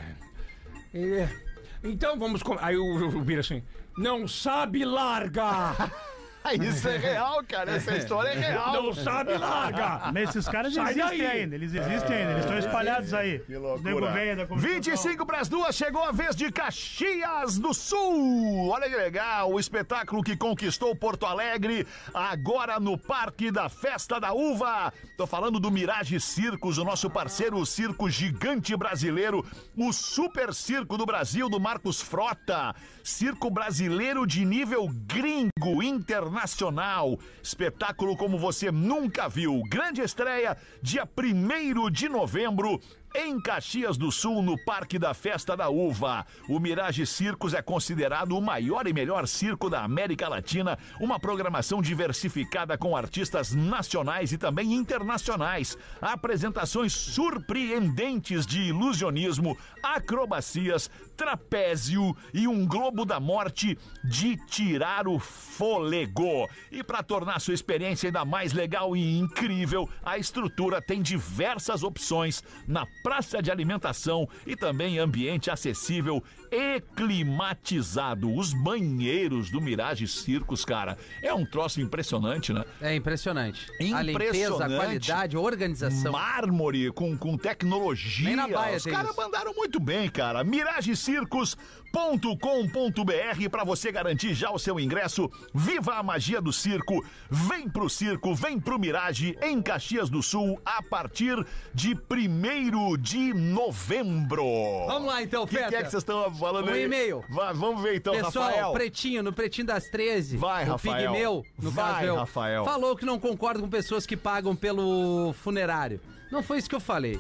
então vamos... Aí o Bira assim, não sabe, larga! Isso é real, cara. Essa história é real. Não sabe, larga! Mas esses caras Sai existem daí. ainda, eles existem ainda, eles estão espalhados aí. Que loucura. 25 para as 2, chegou a vez de Caxias do Sul. Olha que legal, o espetáculo que conquistou Porto Alegre, agora no Parque da Festa da Uva. Tô falando do Mirage Circos, o nosso parceiro, o circo gigante brasileiro, o Super Circo do Brasil, do Marcos Frota. Circo brasileiro de nível gringo, internacional. Espetáculo como você nunca viu. Grande estreia, dia 1º de novembro, em Caxias do Sul, no Parque da Festa da Uva. O Mirage Circos é considerado o maior e melhor circo da América Latina, uma programação diversificada com artistas nacionais e também internacionais. Apresentações surpreendentes de ilusionismo, acrobacias, trapézio e um globo da morte de tirar o fôlego. E para tornar sua experiência ainda mais legal e incrível, a estrutura tem diversas opções na praça de alimentação e também ambiente acessível e climatizado. Os banheiros do Mirage Circos, cara, é um troço impressionante, né? É impressionante. A Impressionante. limpeza, a qualidade, a organização. Mármore com tecnologia. Nem na Baia Os tem caras isso. mandaram muito bem, cara. miragecircos.com.br pra você garantir já o seu ingresso. Viva a magia do circo. Vem pro circo, vem pro Mirage em Caxias do Sul a partir de 1º de novembro. Vamos lá então, O que Feta. é que vocês estão falando aí? e-mail. Vamos ver então, Pessoal, Rafael. Pretinho, no Pretinho das 13. Vai, o Rafael. Pigmeu, no Vai, caso eu, Rafael. falou que não concorda com pessoas que pagam pelo funerário. Não foi isso que eu falei.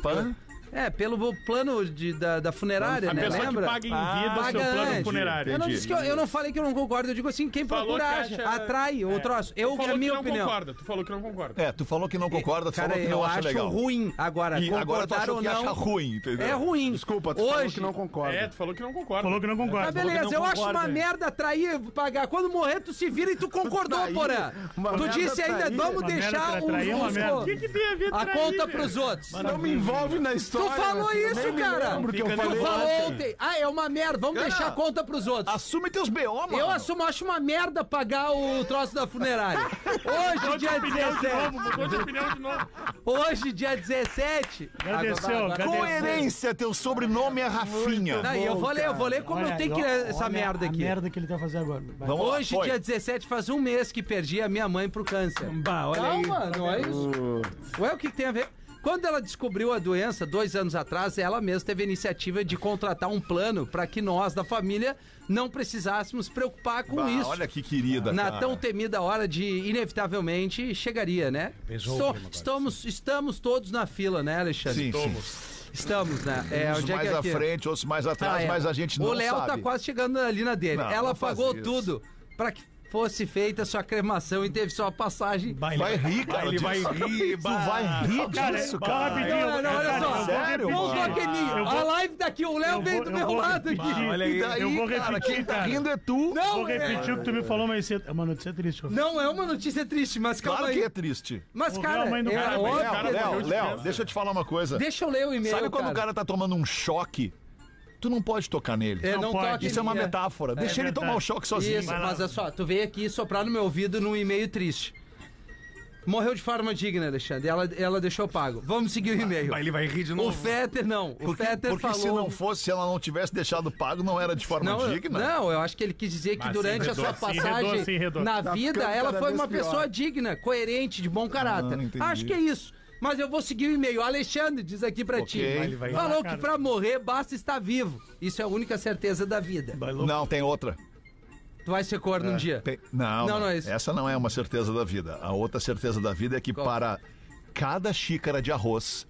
Pelo plano da funerária, A né? pessoa Lembra? que paga em vida o paga seu plano antes. funerário. Eu não, disse que eu não falei que eu não concordo, eu digo assim, quem Falou procura que acha, acha- atrai o troço. Eu, Tu que é a falou que minha não opinião. concorda. Tu falou que não concorda. Tu falou que não concorda, tu Cara, falou que eu não acha acho legal. ruim. Agora, E agora tu concordar achou ou que não... acha ruim, entendeu? É ruim. Desculpa, tu falou Hoje... que não concorda. Tu falou que não concorda. Falou que não concorda. Tá, beleza, Falou que eu não acho concorda. uma merda atrair, pagar. Quando morrer, tu se vira e tu concordou, Trair. Porã. Uma Tu merda disse ainda, trair. vamos Uma deixar merda trair é uma merda. O que tem a ver a trair, conta velho? pros outros. Não me envolve na história. Tu falou eu isso, nem me cara. lembro que eu Fica falei. Tu falou ontem. Ah, é uma merda, vamos Cara, deixar a conta pros outros. Assume teus B.O., mano. Eu assumo, acho uma merda pagar o troço da funerária. Hoje, dia 17. Mudou de opinião de novo. Hoje, dia 17. Agradeceu, agradeceu. Coerência, teu sobrenome é Rafinha. Não, e eu vou ler como eu tenho que ler essa merda aqui. A merda que ele tá fazendo agora. Vai. Vamos lá, Hoje, foi. dia 17, faz um mês que perdi a minha mãe pro câncer. Bah, olha aí. Calma, não é isso? Ué, o que tem a ver? Quando ela descobriu a doença, 2 anos atrás, ela mesma teve a iniciativa de contratar um plano para que nós, da família, não precisássemos preocupar com isso. Olha que querida, Na cara. tão temida hora de, inevitavelmente, chegaria, né? Pesou o clima agora. Estamos todos na fila, né, Alexandre? Sim. Estamos, né? Uns onde é mais que é à aqui? frente, outros mais atrás, Ah, é. mas a gente não O Léo sabe. tá quase chegando ali na dele. Não, Ela não faz pagou isso. tudo para que fosse feita sua cremação e teve sua passagem. Vai rir, cara. Ele vai disso. rir, Tu vai rir Cara, disso, só cara. rapidinho. Não, olha só. Sério, Não mano? toque em mim. Eu vou- A live daqui, o Léo eu veio vou- do eu meu vou lado repetir. aqui. Olha aí. E daí, Eu vou cara, repetir, quem tá cara. rindo é tu. Não, Vou repetir o que tu me falou mais cedo. É uma notícia triste. Não é uma notícia triste, mas calma Claro aí. que é triste. Mas, Morreu cara, a mãe do é cara, óbvio cara, que- Léo, deixa eu te falar uma coisa. Deixa eu ler o e-mail, Sabe quando o cara tá tomando um choque? Tu não pode tocar nele. É, não pode. toque em Isso é uma mim, metáfora. Deixa ele verdade. tomar o choque sozinho. Isso, mas olha só, tu veio aqui soprar no meu ouvido num e-mail triste. Morreu de forma digna, Alexandre. Ela deixou pago. Vamos seguir o e-mail. Ele vai rir de O novo. Fetter não. O Porque, Fetter porque falou... se não fosse, se ela não tivesse deixado pago, não era de forma Não, digna. não, eu acho que ele quis dizer que Mas durante se a sua enredou, se passagem enredou, se enredou. na Tá vida, ficando ela cada foi vez uma pior. pessoa digna, coerente, de bom caráter. entendi. Acho que é isso. Mas eu vou seguir o e-mail. Alexandre diz aqui pra ti. Ok. Falou que pra morrer basta estar vivo. Isso é a única certeza da vida. Não, tem outra. Tu vai ser corno um dia. Não é isso. Essa não é uma certeza da vida. A outra certeza da vida é que Qual? para cada xícara de arroz,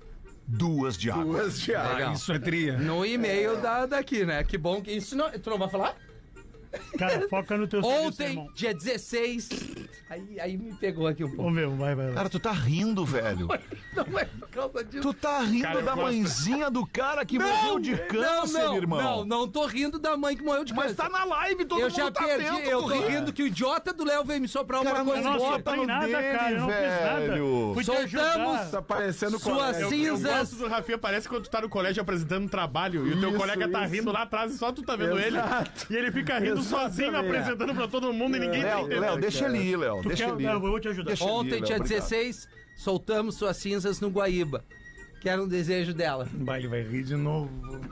2 de água. Duas de água. Legal. Isso é tria. No e-mail daqui, né? Que bom que isso não... Tu não vai falar? Cara, foca no teu serviço, Ontem, irmão. dia 16... Aí me pegou aqui um pouco. Vamos ver, vai. Cara, tu tá rindo, velho. Não é por causa disso. Tu tá rindo Cara, eu da gosto. mãezinha do cara que morreu de câncer, irmão. Não tô rindo da mãe que morreu de Mas câncer. tá na live, todo Eu mundo já tá perdi, vendo. eu tu tô ri. rindo que o idiota do Léo veio me soprar Cara, uma coisa não Não boa. bota acertei no nada, dele, cara. Eu não fiz velho. nada. Fui te Soltamos. ajudar. Tá parecendo Suas colégio. Eu cinzas. gosto do Rafinha, parece quando tu tá no colégio apresentando um trabalho e o teu Isso, colega tá isso. rindo lá atrás e só tu tá vendo Exato. ele. E ele fica rindo sozinho, Exatamente. apresentando pra todo mundo e ninguém tá Léo, entendendo. deixa ele ir, Léo. Deixa ele ir. Não, eu vou te ajudar. Deixa ele ir, Ontem, Léo, dia obrigado. 16, soltamos suas cinzas no Guaíba. Que era um desejo dela. Ele vai rir de novo.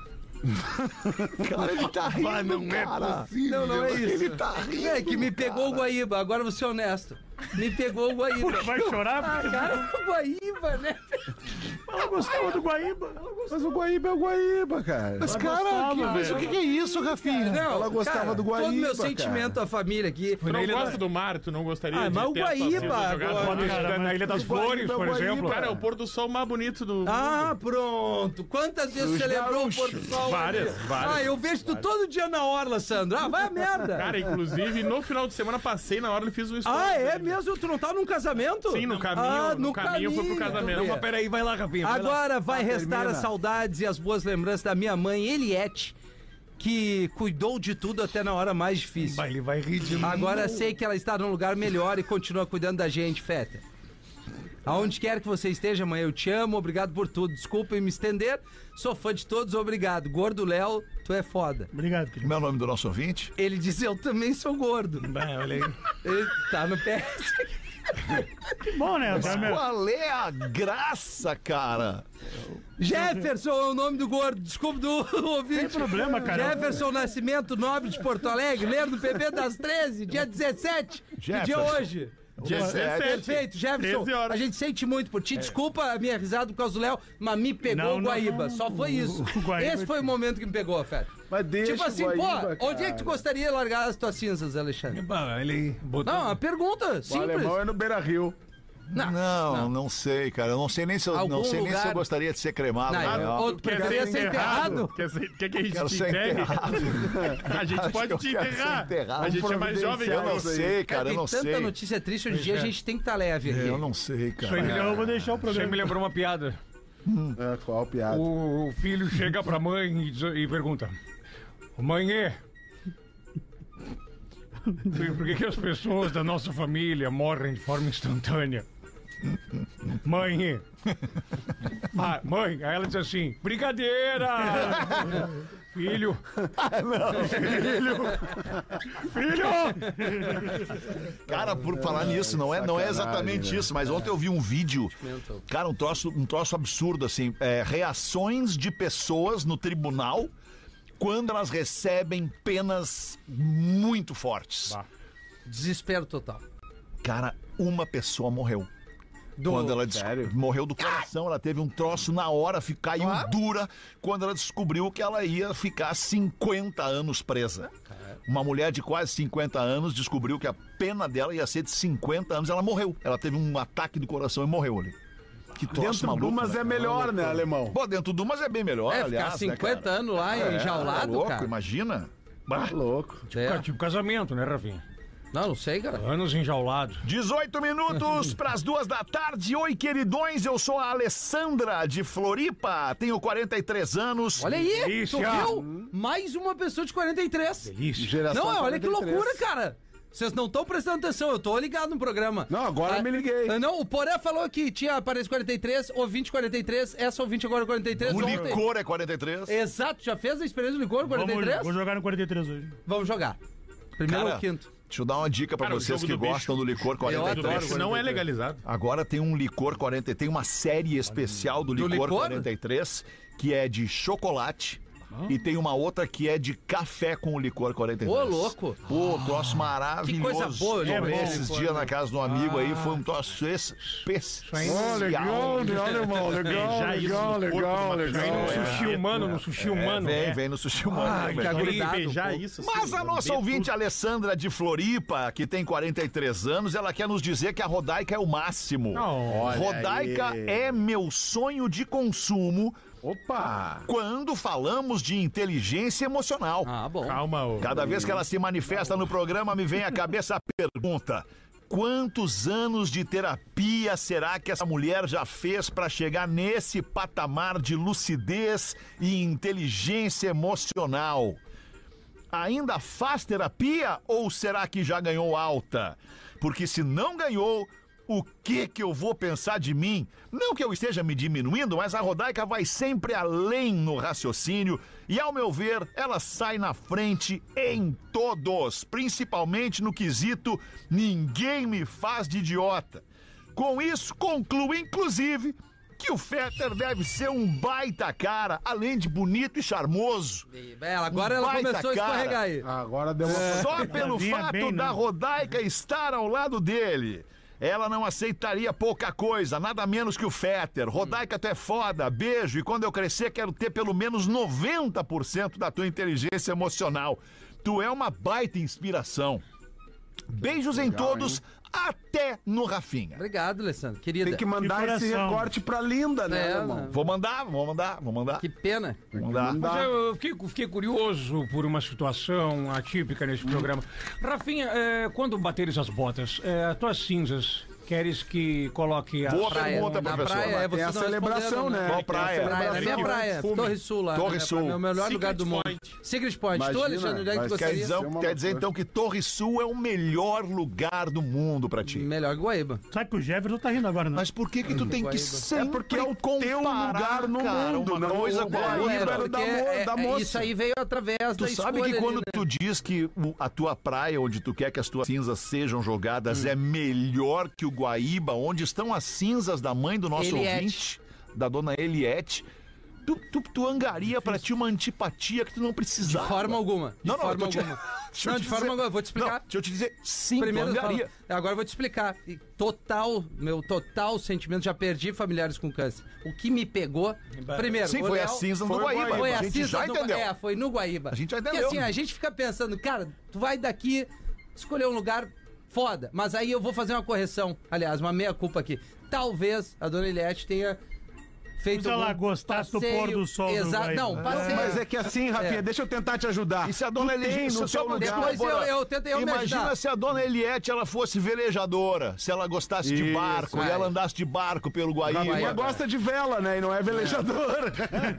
Cara, ele tá rindo, não é cara. Não é isso. Ele tá rindo. É que me pegou o Guaíba, agora vou ser honesto. Me pegou o Guaíba. Vai chorar? Cara, o Guaíba, né? Ela gostava do Guaíba. Mas o Guaíba é o Guaíba, cara. Mas, Ela cara, gostava, mas o velho. que é isso, Rafinha? Não, Ela gostava cara, do Guaíba, todo meu cara. sentimento à família aqui. Tu não gosta do mar, tu não gostaria Ah, de mas o ter a tua Guaíba cinza jogada agora- no mar? Cara, Na Ilha das o Guaíba Flores, é o por Guaíba. exemplo. Cara, é o pôr do sol mais bonito do Ah, pronto. Quantas vezes você lembrou o pôr do sol? Várias. Ah, eu vejo tu todo dia na orla, Sandro. Ah, vai a merda. Cara, inclusive, no final de semana passei na hora e fiz um story. Ah, é mesmo? Tu não tá num casamento? Sim, no caminho. Ah, no caminho foi pro casamento. Mas peraí, vai lá, Rafinha. vai lá. Agora vai restar termina. as saudades e as boas lembranças da minha mãe, Eliette, que cuidou de tudo até na hora mais difícil. Ele vai rir de novo. Agora sei que ela está num lugar melhor e continua cuidando da gente, Feta. Aonde quer que você esteja, mãe, eu te amo, obrigado por tudo. Desculpem me estender, sou fã de todos, obrigado. Gordo Léo, tu é foda. Obrigado, querido. Como é o nome do nosso ouvinte? Ele diz, eu também sou gordo. Olha aí. Ele tá no PS. Que bom, né? Qual é a graça, cara? Jefferson é o nome do gordo, desculpa do ouvinte. Tem problema, cara. Jefferson Nascimento, Nobre de Porto Alegre, ler do PP das 13, dia 17. Que dia Jefferson. hoje? 17. Perfeito, Jefferson. 13 horas. A gente sente muito por ti. Desculpa a minha risada por causa do Léo, mas me pegou o Guaíba. Só foi isso. Guaíba- Esse foi o momento que me pegou, Fé. Mas deixa Tipo assim, o Guaíba, pô, onde é que tu cara. gostaria de largar as tuas cinzas, Alexandre? Ele botou... Não, uma pergunta O simples. alemão é no Beira-Rio. Não sei, cara. Eu não sei nem se eu, Algum não sei nem se eu lugar- gostaria de ser cremado. Não, na real. ou tu preferia ser enterrado? Quer que a gente Quero te ser enterre? enterrado. A gente Acho pode que eu te quero ser enterrar. enterrado. A gente é mais jovem que Eu não você. sei, cara. Eu Tem não tanta sei. notícia triste hoje em dia, a gente tem que estar leve aqui. Eu não sei, cara. Então eu vou deixar o Você programa. me lembrou uma piada. Qual piada? O filho chega pra mãe e pergunta: Mãe, por que as pessoas da nossa família morrem de forma instantânea? Mãe. Mãe, aí ela diz assim: brincadeira! Filho. Filho! Cara, por falar nisso, não é exatamente né? isso, mas ontem eu vi um vídeo, cara, um troço absurdo, assim, reações de pessoas no tribunal quando elas recebem penas muito fortes. Desespero total. Cara, uma pessoa morreu. Quando ela morreu do coração, ela teve um troço na hora, caiu dura, quando ela descobriu que ela ia ficar 50 anos presa. Uma mulher de quase 50 anos descobriu que a pena dela ia ser de 50 anos, ela morreu. Ela teve um ataque do coração e morreu ali. Que troço Dentro maluco, do Umas né? é melhor, né, alemão? Pô, dentro do Umas é bem melhor, Ficar aliás, 50 né, cara? anos lá enjaulado, louco, cara. imagina. Tá louco. Tipo casamento, né, Rafinha? Não sei, cara. Anos enjaulados. 18 minutos para as 2 da tarde. Oi, queridões, eu sou a Alessandra de Floripa, tenho 43 anos. Olha aí, Delícia. tu viu? Mais uma pessoa de 43. Delícia. Geração Não, olha que 43. loucura, cara. Vocês não estão prestando atenção, eu tô ligado no programa. Não, agora eu me liguei. Não, o Poré falou que tinha aparelho 43, ouvinte 43, essa ouvinte agora 43. O ontem. licor é 43. Exato, já fez a experiência do licor 43? Vou jogar no 43 hoje. Vamos jogar. Primeiro Cara, ou quinto? Deixa eu dar uma dica pra Cara, o vocês jogo que do bicho. gostam do licor Eu 43. adoro. Não é legalizado. Agora tem um licor 40, tem uma série especial do licor licor? 43 que é de chocolate. E tem uma outra que é de café com o licor 43. Ô, louco. Pô, troço maravilhoso. Que coisa boa, eu Tomei lembrei esses licor, dias né? na casa de um amigo aí, foi um troço especial. Legal, né, alemão? Legal, Beijar isso no corpo de uma pessoa. Aí no sushi humano, no sushi humano. Vem no sushi humano. Ai, velho. que grudado, Beijar pô. isso. Mas a nossa ouvinte Alessandra de Floripa, que tem 43 anos, ela quer nos dizer que a Rodaica é o máximo. Olha Rodaica aí. é meu sonho de consumo Opa! quando falamos de inteligência emocional. Ah, bom. Calma, ô. Cada vez que ela se manifesta no programa, me vem à cabeça a pergunta: quantos anos de terapia será que essa mulher já fez para chegar nesse patamar de lucidez e inteligência emocional? Ainda faz terapia ou será que já ganhou alta? Porque se não ganhou, o que eu vou pensar de mim? Não que eu esteja me diminuindo, mas a Rodaica vai sempre além no raciocínio e, ao meu ver, ela sai na frente em todos, principalmente no quesito ninguém me faz de idiota. Com isso, concluo, inclusive, que o Fetter deve ser um baita cara, além de bonito e charmoso. Agora ela baita começou a escorregar cara. aí. Agora deu uma... Só pelo vinha fato bem, da né? Rodaica estar ao lado dele, ela não aceitaria pouca coisa, nada menos que o Fetter. Rodaica, tu é foda, beijo, e quando eu crescer quero ter pelo menos 90% da tua inteligência emocional. Tu é uma baita inspiração. Beijos em todos, até no Rafinha. Obrigado, Alessandro. Querida. Tem que mandar Que esse coração. recorte pra Linda, né, É, alemão? né? Vou mandar. Que pena. Vamos dar. Mas eu fiquei curioso por uma situação atípica nesse programa. Rafinha, quando bateres as botas, as tuas cinzas, Queres que coloque a... Boa praia, pergunta, na professor. praia, Tem a vocês não celebração, responderam, né? Qual praia? Praia, na minha praia, Torre Sul lá. Torre né? Sul. É o melhor Secret lugar do mundo. Point. Secret Point. Tu, Imagina, Alexandre, onde é que tu mas Quer gostaria? dizer, Uma loucura. então que Torre Sul é o melhor lugar do mundo pra ti. Melhor que Guaíba. Sabe que o Jefferson tá rindo agora, né? Mas por que tu tem que Guaíba. sempre É porque é o teu lugar no cara, mundo, uma não coisa o com a Guaíba outra? era da moça. Isso aí veio através Tu da sabe escolha que quando ali, né? tu diz que a tua praia, onde tu quer que as tuas cinzas sejam jogadas, é melhor que o Guaíba, onde estão as cinzas da mãe do nosso Eliette. ouvinte, da dona Eliette, tu angaria pra ti uma antipatia que tu não precisava. De forma alguma. De forma alguma. Deixa eu Não, te de forma dizer- alguma. Eu vou te explicar. Não, deixa eu te dizer, sim, Primeiro, tu angaria. agora eu vou te explicar. Meu total sentimento, já perdi familiares com câncer. O que me pegou, primeiro, Sim, o foi Léo- a cinza do foi o Guaíba. Guaíba. Foi a a gente cinza já do... entendeu. foi no Guaíba. A gente já E entendeu. assim, a gente fica pensando, cara, tu vai daqui escolher um lugar foda, mas aí eu vou fazer uma correção, aliás, uma meia-culpa aqui. Talvez a dona Eliette tenha feito Se ela algum gostasse do passeio- pôr do sol do Exato, Guaíba. não, passeio. Mas é que assim, Rafinha, É. deixa eu tentar te ajudar. E se a dona Tu tem Eliette, no teu lugar... Depois eu tentei me Imagina ajudar. se a dona Eliette ela fosse velejadora, se ela gostasse de Isso, barco e vai. ela andasse de barco pelo Guaíba. Rafinha gosta de vela, né? E não é velejadora.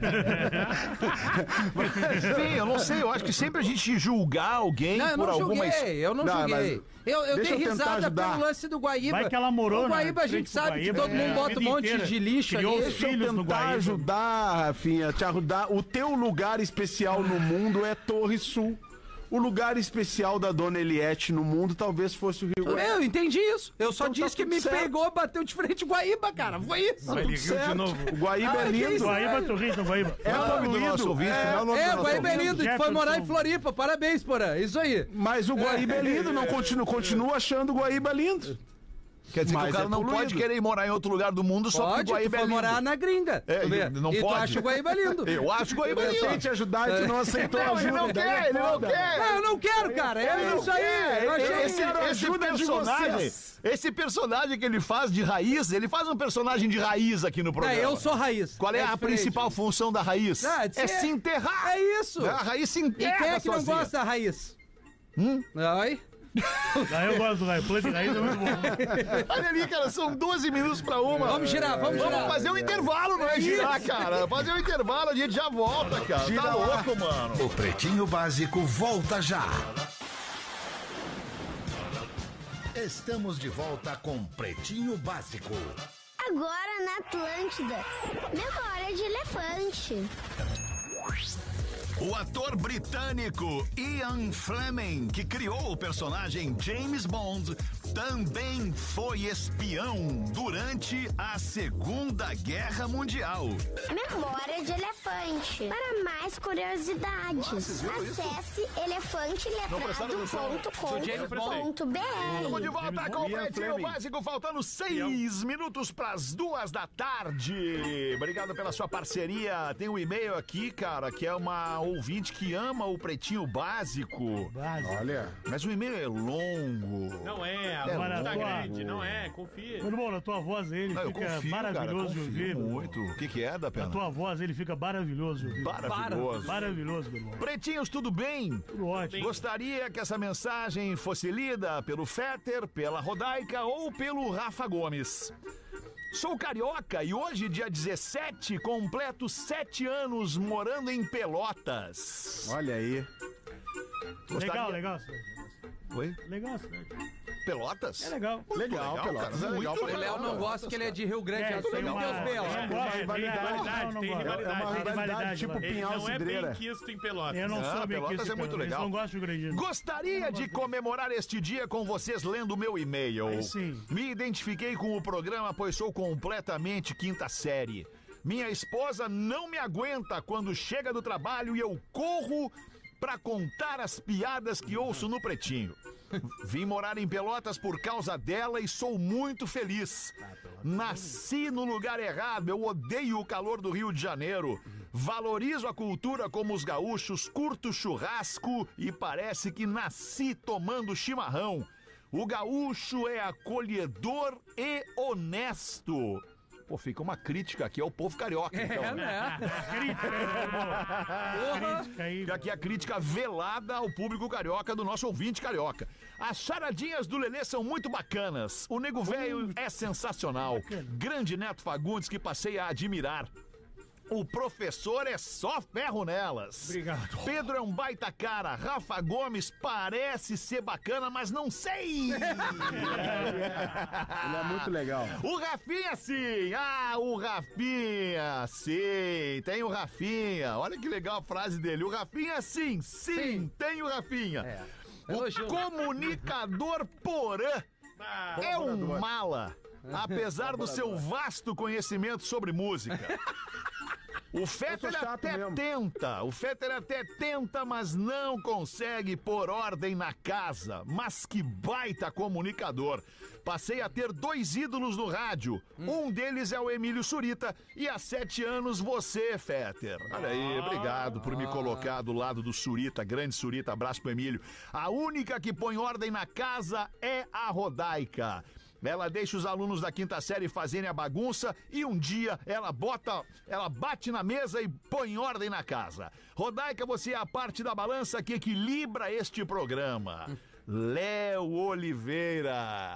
Sim, eu não sei, eu acho que sempre a gente julgar alguém Não, eu por não alguma... julguei, eu não Não, julguei. mas Eu deixa dei eu tentar risada ajudar. pelo lance do Guaíba. Vai que ela morou O Guaíba na a gente frente do sabe que Guaíba, todo mundo a bota vida um monte inteira. de lixo Criou ali. os Deixa eu filhos no tentar Guaíba. ajudar, Rafinha, te ajudar. O teu lugar especial no mundo é Torre Sul. O lugar especial da dona Eliette no mundo talvez fosse o Rio Guaíba. Eu entendi isso. Eu só Então tá disse que tudo me certo. pegou, bateu de frente Guaíba, cara. Foi isso. Ele riu de Certo. novo. O Guaíba é que lindo. isso? Guaíba, tu ri do Guaíba. É Qual é o nome do poluído. nosso ouvinte? Qual é o nome do É, nosso Guaíba é ouvinte? lindo. Tu foi Jefferson. morar em Floripa. Parabéns, Porã. Isso aí. Mas o Guaíba é lindo, não continua achando o Guaíba lindo. Quer dizer que Mas o cara é não poluído. pode querer ir morar em outro lugar do mundo só porque Pode, o tu Guaíba é foi lindo. morar na gringa. É, tu vê. não e tu pode. acha o Guaíba lindo. Eu acho o Guaíba Olha lindo. só. Tentei te ajudar e tu não aceitou a Não, ele ajuda. não daí quer, é ele não foda. quer. Não, eu não quero, cara. É isso aí. Eu achei Esse personagem, esse personagem que ele faz de raiz, ele faz um personagem de raiz aqui no programa. eu sou raiz. Qual é a diferente. principal função da raiz? Ah, de É ser- se enterrar. É isso. A raiz se E enterra quem é que não sozinha. gosta da raiz? Ai. Aí eu gosto do Guaíba. Planta de raiz é muito bom. Olha ali, cara, são 12 minutos pra uma. Vamos girar, vamos girar. Vamos fazer um intervalo, não é girar, cara. Fazer um intervalo, a gente já volta, cara. Gira Tá lá. louco, mano. O Pretinho Básico volta já. Estamos de volta com Pretinho Básico. Agora na Atlântida. Memória de elefante. O ator britânico Ian Fleming, que criou o personagem James Bond, também foi espião durante a Segunda Guerra Mundial. Memória de elefante. Para mais curiosidades, acesse elefanteletrado.com.br. Estamos de volta com o Pretinho Básico, faltando 6 minutos pras 2 da tarde. Obrigado pela sua parceria. Tem um e-mail aqui, cara, que é uma ouvinte que ama o Pretinho Básico. Olha. Mas o e-mail é longo. Não é, a Agora, voz tá tua- grande, não é, confia. Muito bom, na tua voz ele Não, eu fica confio, cara, maravilhoso de confio ouvir. meu irmão. muito. O que é, da Na pena? tua voz ele fica maravilhoso de ouvir. Maravilhoso. Maravilhoso, meu irmão. Pretinhos, tudo bem? Tudo ótimo. Gostaria que essa mensagem fosse lida pelo Fetter, pela Rodaica ou pelo Rafa Gomes. Sou carioca e hoje, dia 17, completo 7 anos morando em Pelotas. Olha aí. Legal, legal. Cidade. Oi? Legal, cidade. Pelotas? É legal. Legal, Pelotas. cara, É legal. muito O Léo não gosta que ele é de Rio Grande É, do Sul. tem Meu uma- Deus, Bel. é, uma rivalidade. não tem gosto. rivalidade. É uma Tem rivalidade tipo Ele Pinhal não é Cidreira. bem quisto em Pelotas. Eu não Ah, sou bem Pelotas aqui, é muito legal. Eles não gostam de Grandinho. Gostaria de comemorar este dia com vocês lendo meu e-mail. Aí sim. Me identifiquei com o programa, pois sou completamente quinta série. Minha esposa não me aguenta quando chega do trabalho e eu corro pra contar as piadas que ouço no Pretinho. Vim morar em Pelotas por causa dela e sou muito feliz. Nasci no lugar errado, eu odeio o calor do Rio de Janeiro. Valorizo a cultura como os gaúchos, curto churrasco e parece que nasci tomando chimarrão. O gaúcho é acolhedor e honesto. Pô, fica uma crítica aqui ao povo carioca, então. né? Crítica aí. Fica aqui a crítica velada ao público carioca do nosso ouvinte carioca. As charadinhas do Lelê são muito bacanas. O Nego Velho é sensacional. Grande Neto Fagundes que passei a admirar. O professor é só ferro nelas. Obrigado. Pedro é um baita cara. Rafa Gomes parece ser bacana, mas não sei. Ele é muito legal. O Rafinha, sim! Ah, o Rafinha! Sim, tem o Rafinha. Olha que legal a frase dele. O Rafinha, sim, tem o Rafinha. O comunicador Porã é um mala, apesar do seu vasto conhecimento sobre música. O Fetter até tenta, mas não consegue pôr ordem na casa. Mas que baita comunicador. Passei a ter 2 ídolos no rádio. Um deles é o Emílio Surita e há 7 anos você, Fetter. Olha aí, obrigado por me colocar do lado do Surita, grande Surita, abraço pro Emílio. A única que põe ordem na casa é a Rodaica. Ela deixa os alunos da 5ª série fazerem a bagunça e um dia ela bate na mesa e põe ordem na casa. Rodaica, você é a parte da balança que equilibra este programa. Léo Oliveira,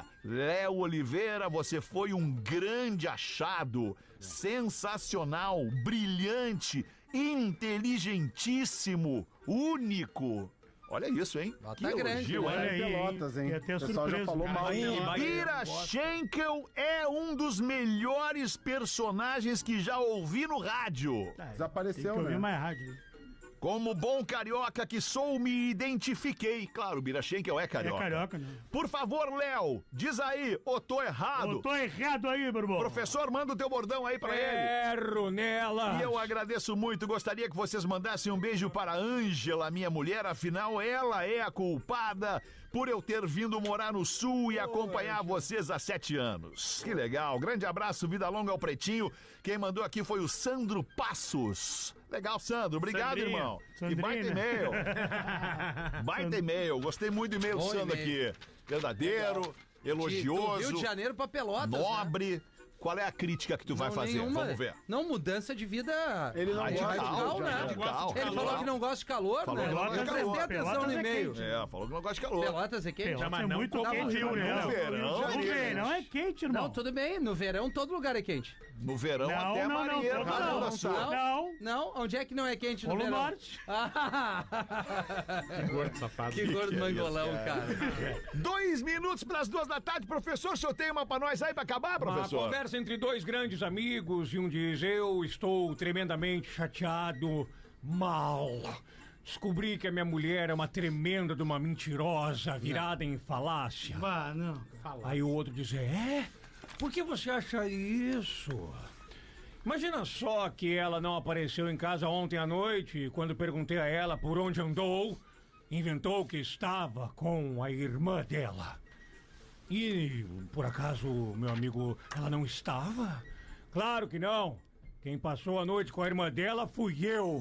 você foi um grande achado, sensacional, brilhante, inteligentíssimo, único. Olha isso, hein? Bota que elogio, grande, hein? Olha aí, Pelotas, hein? Ia ter O pessoal já surpresa, falou cara. mal. Bira Schenkel é um dos melhores personagens que já ouvi no rádio. Desapareceu, Tem que ouvir né? mais rádio. Como bom carioca que sou, me identifiquei. Claro, Bira Schenkel é carioca. É carioca, né? Por favor, Léo, diz aí, ou tô errado. Eu tô errado aí, meu irmão. Professor, manda o teu bordão aí pra ele. Erro nela. E eu agradeço muito, gostaria que vocês mandassem um beijo para a Ângela, minha mulher, afinal ela é a culpada por eu ter vindo morar no Sul e acompanhar vocês há 7 anos. Que legal, grande abraço, vida longa ao Pretinho. Quem mandou aqui foi o Sandro Passos. Legal, Sandro, obrigado, Sandrinha. irmão. Sandrinha. E baita e-mail. Baita e-mail, gostei muito do e-mail do Bom Sandro e-mail. aqui. Verdadeiro, Do elogioso, Rio de Janeiro pra Pelotas. né? nobre. Qual é a crítica que tu vai Não, fazer? nenhuma. Vamos ver. Não, mudança de vida Ele não Radical, radical, né? radical. Ele falou que não gosta de calor, Falou né? que não gosta de Eu prestei calor. atenção Pelotas no é e-mail. quente. Falou que não gosta de calor. Pelotas é quente? Pelotas mas é não muito qualquer quente, Rio, né? né? No verão, No verão é quente, irmão. Não, tudo bem. No verão, todo lugar é quente. No verão, Não, até não, não, Marinheiro, todo Rio Grande do não, Sul. Não. Não, onde é que não é quente no Polo verão? Norte. Gordo safado. Que gordo é mangolão, isso, cara. 2 minutos para as 2 da tarde. Professor, o senhor tem uma pra nós aí pra acabar, Uma professor? conversa entre 2 grandes amigos e um diz: eu estou tremendamente chateado, mal. Descobri que a minha mulher é uma tremenda de uma mentirosa, virada em falácia. Vá, não. Aí o outro diz: é? Por que você acha isso? Imagina só que ela não apareceu em casa ontem à noite e quando perguntei a ela por onde andou, inventou que estava com a irmã dela. E, por acaso, meu amigo, ela não estava? Claro que não. Quem passou a noite com a irmã dela fui eu.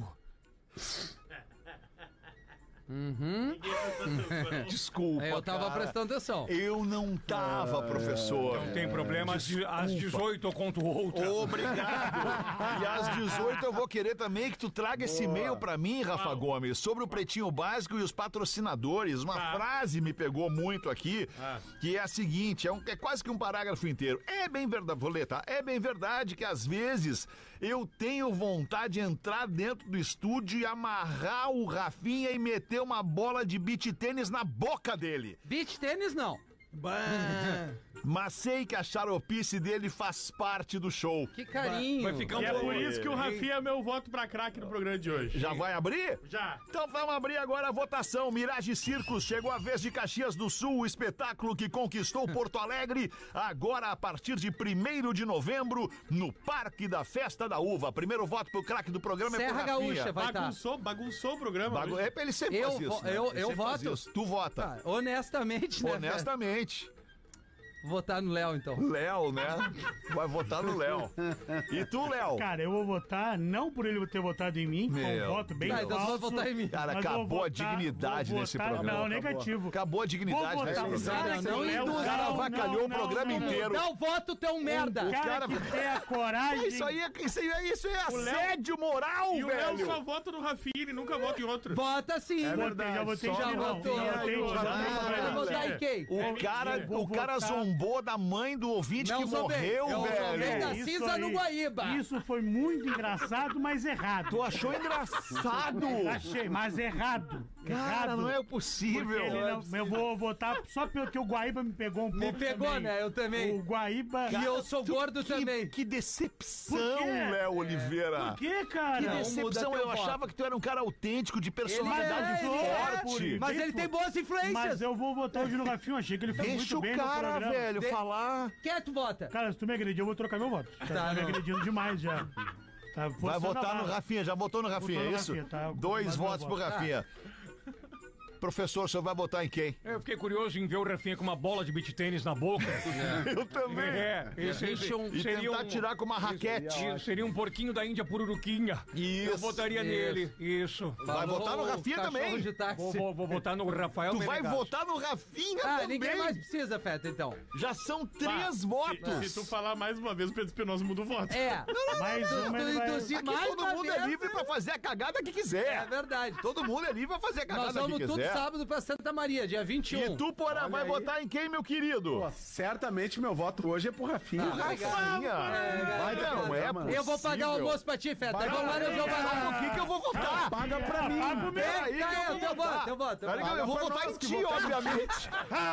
Desculpa, Eu tava cara. prestando atenção. Eu não tava, professor. Não tem problema, às 18 eu conto outra. Obrigado. E às 18 eu vou querer também que tu traga esse e-mail pra mim, Rafa Gomes, sobre o Pretinho Básico e os patrocinadores. Uma frase me pegou muito aqui, que é a seguinte, é quase que um parágrafo inteiro. É bem verdade, vou ler, tá? É bem verdade que às vezes eu tenho vontade de entrar dentro do estúdio e amarrar o Rafinha e meter uma bola de beach tênis na boca dele. Beach tênis, não. Mas sei que a xaropice dele faz parte do show. Que carinho. Vai ficar um E é pouco... por isso que o Rafinha é meu voto pra craque no programa de hoje. Já vai abrir? Já. Então vamos abrir agora a votação. Mirage Circos, chegou a vez de Caxias do Sul, o espetáculo que conquistou Porto Alegre. Agora, a partir de 1º de novembro, no Parque da Festa da Uva. Primeiro voto pro craque do programa é pro Serra Rafinha. Gaúcha, vai estar. Bagunçou o programa. hoje. Ele sempre Eu faz isso, vo- né? eu- Ele eu sempre faz voto. isso. Tu vota. Honestamente, né? Honestamente. Votar no Léo, então. Léo, né? Vai votar no Léo. E tu, Léo? Cara, eu vou votar, não por ele ter votado em mim, foi um voto bem então falso. você vai votar em mim. Cara, mas acabou a dignidade nesse programa. Não, negativo. Acabou a dignidade nesse programa. Não, O cara avacalhou o programa inteiro. Não voto, tu é um merda. O cara que tem a coragem... Isso é assédio moral, E o Léo velho. só vota no Rafinha, ele nunca vota em outro. Vota sim. É verdade. Já votei Já votou. Vai votar em quem? O cara zombou da mãe do ouvinte que morreu, Eu velho. zombei da cinza no Guaíba. Isso foi muito engraçado, mas errado. Tu achou engraçado? Achei, mas errado. Cara, errado. não é Porque possível. ele não- eu vou votar só porque o Guaíba me pegou um pouco. Me pegou, também. né? Eu também. O Guaíba. E eu sou gordo também. Que decepção, Por quê? Léo Oliveira. Por quê, cara? Que Não, decepção. muda teu Eu achava voto. que tu era um cara autêntico, de personalidade Ele é, forte. Mas ele tem boas influências. Mas eu vou votar hoje no Rafinha. Achei que ele foi Deixa muito o bem no cara, programa. velho, falar. Quem é que tu vota? Cara, se tu me agredir, eu vou trocar meu voto. Tá me não. agredindo demais já. Tá Vai forçando votar a no barra. Rafinha, já votou no Rafinha, Votou é no isso? Rafinha, tá. 2 Mais votos meu pro voto. Rafinha. Professor, o senhor vai votar em quem? Eu fiquei curioso em ver o Rafinha com uma bola de beach tênis na boca. Eu também. Esse E tentar tirar com uma raquete. Seria um porquinho da Índia pururuquinha. Isso. Eu votaria nele. Isso. Vai votar no Rafinha Cachorro também. de táxi. Vou votar no Rafael Tu vai Menegasso. votar no Rafinha Ah, também. ninguém mais precisa, Feta, então. Já são 3 votos. Se tu falar mais uma vez, o Pedro Espinosa muda o voto. É. Mais uma ele vai... Induzir Aqui mais todo uma mundo vez, é livre pra fazer a cagada que É quiser. verdade. Todo mundo é livre pra fazer a Nós cagada que vamos todo quiser. sábado pra Santa Maria, dia 21. E tu, Porã, vai aí. votar em quem, meu querido? Pô, certamente meu voto hoje é pro Rafinha. Rafinha. Vai, não é possível. Eu vou pagar o almoço pra ti, Feta. Vamos lá no Giovanna. O que eu vou votar? Paga pra mim. Peraí, É, o teu voto, teu voto. Peraí, eu vou votar em ti, obviamente.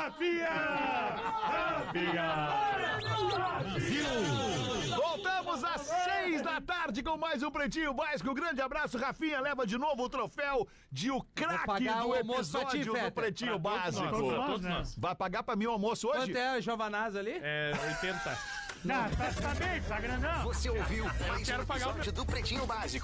Voltamos às 6 da tarde com mais um Pretinho Básico. Um grande abraço, Rafinha. Leva de novo o troféu de o craque pagar do o almoço pra ti, episódio do Feta. Pretinho Pra todos Básico. nós, pra todos nós. Vai pagar pra mim o almoço hoje? Quanto é a Giovanaz ali? É 80. Tá bem, tá grandão. Você ouviu mais um quero pagar o episódio do Pretinho Básico.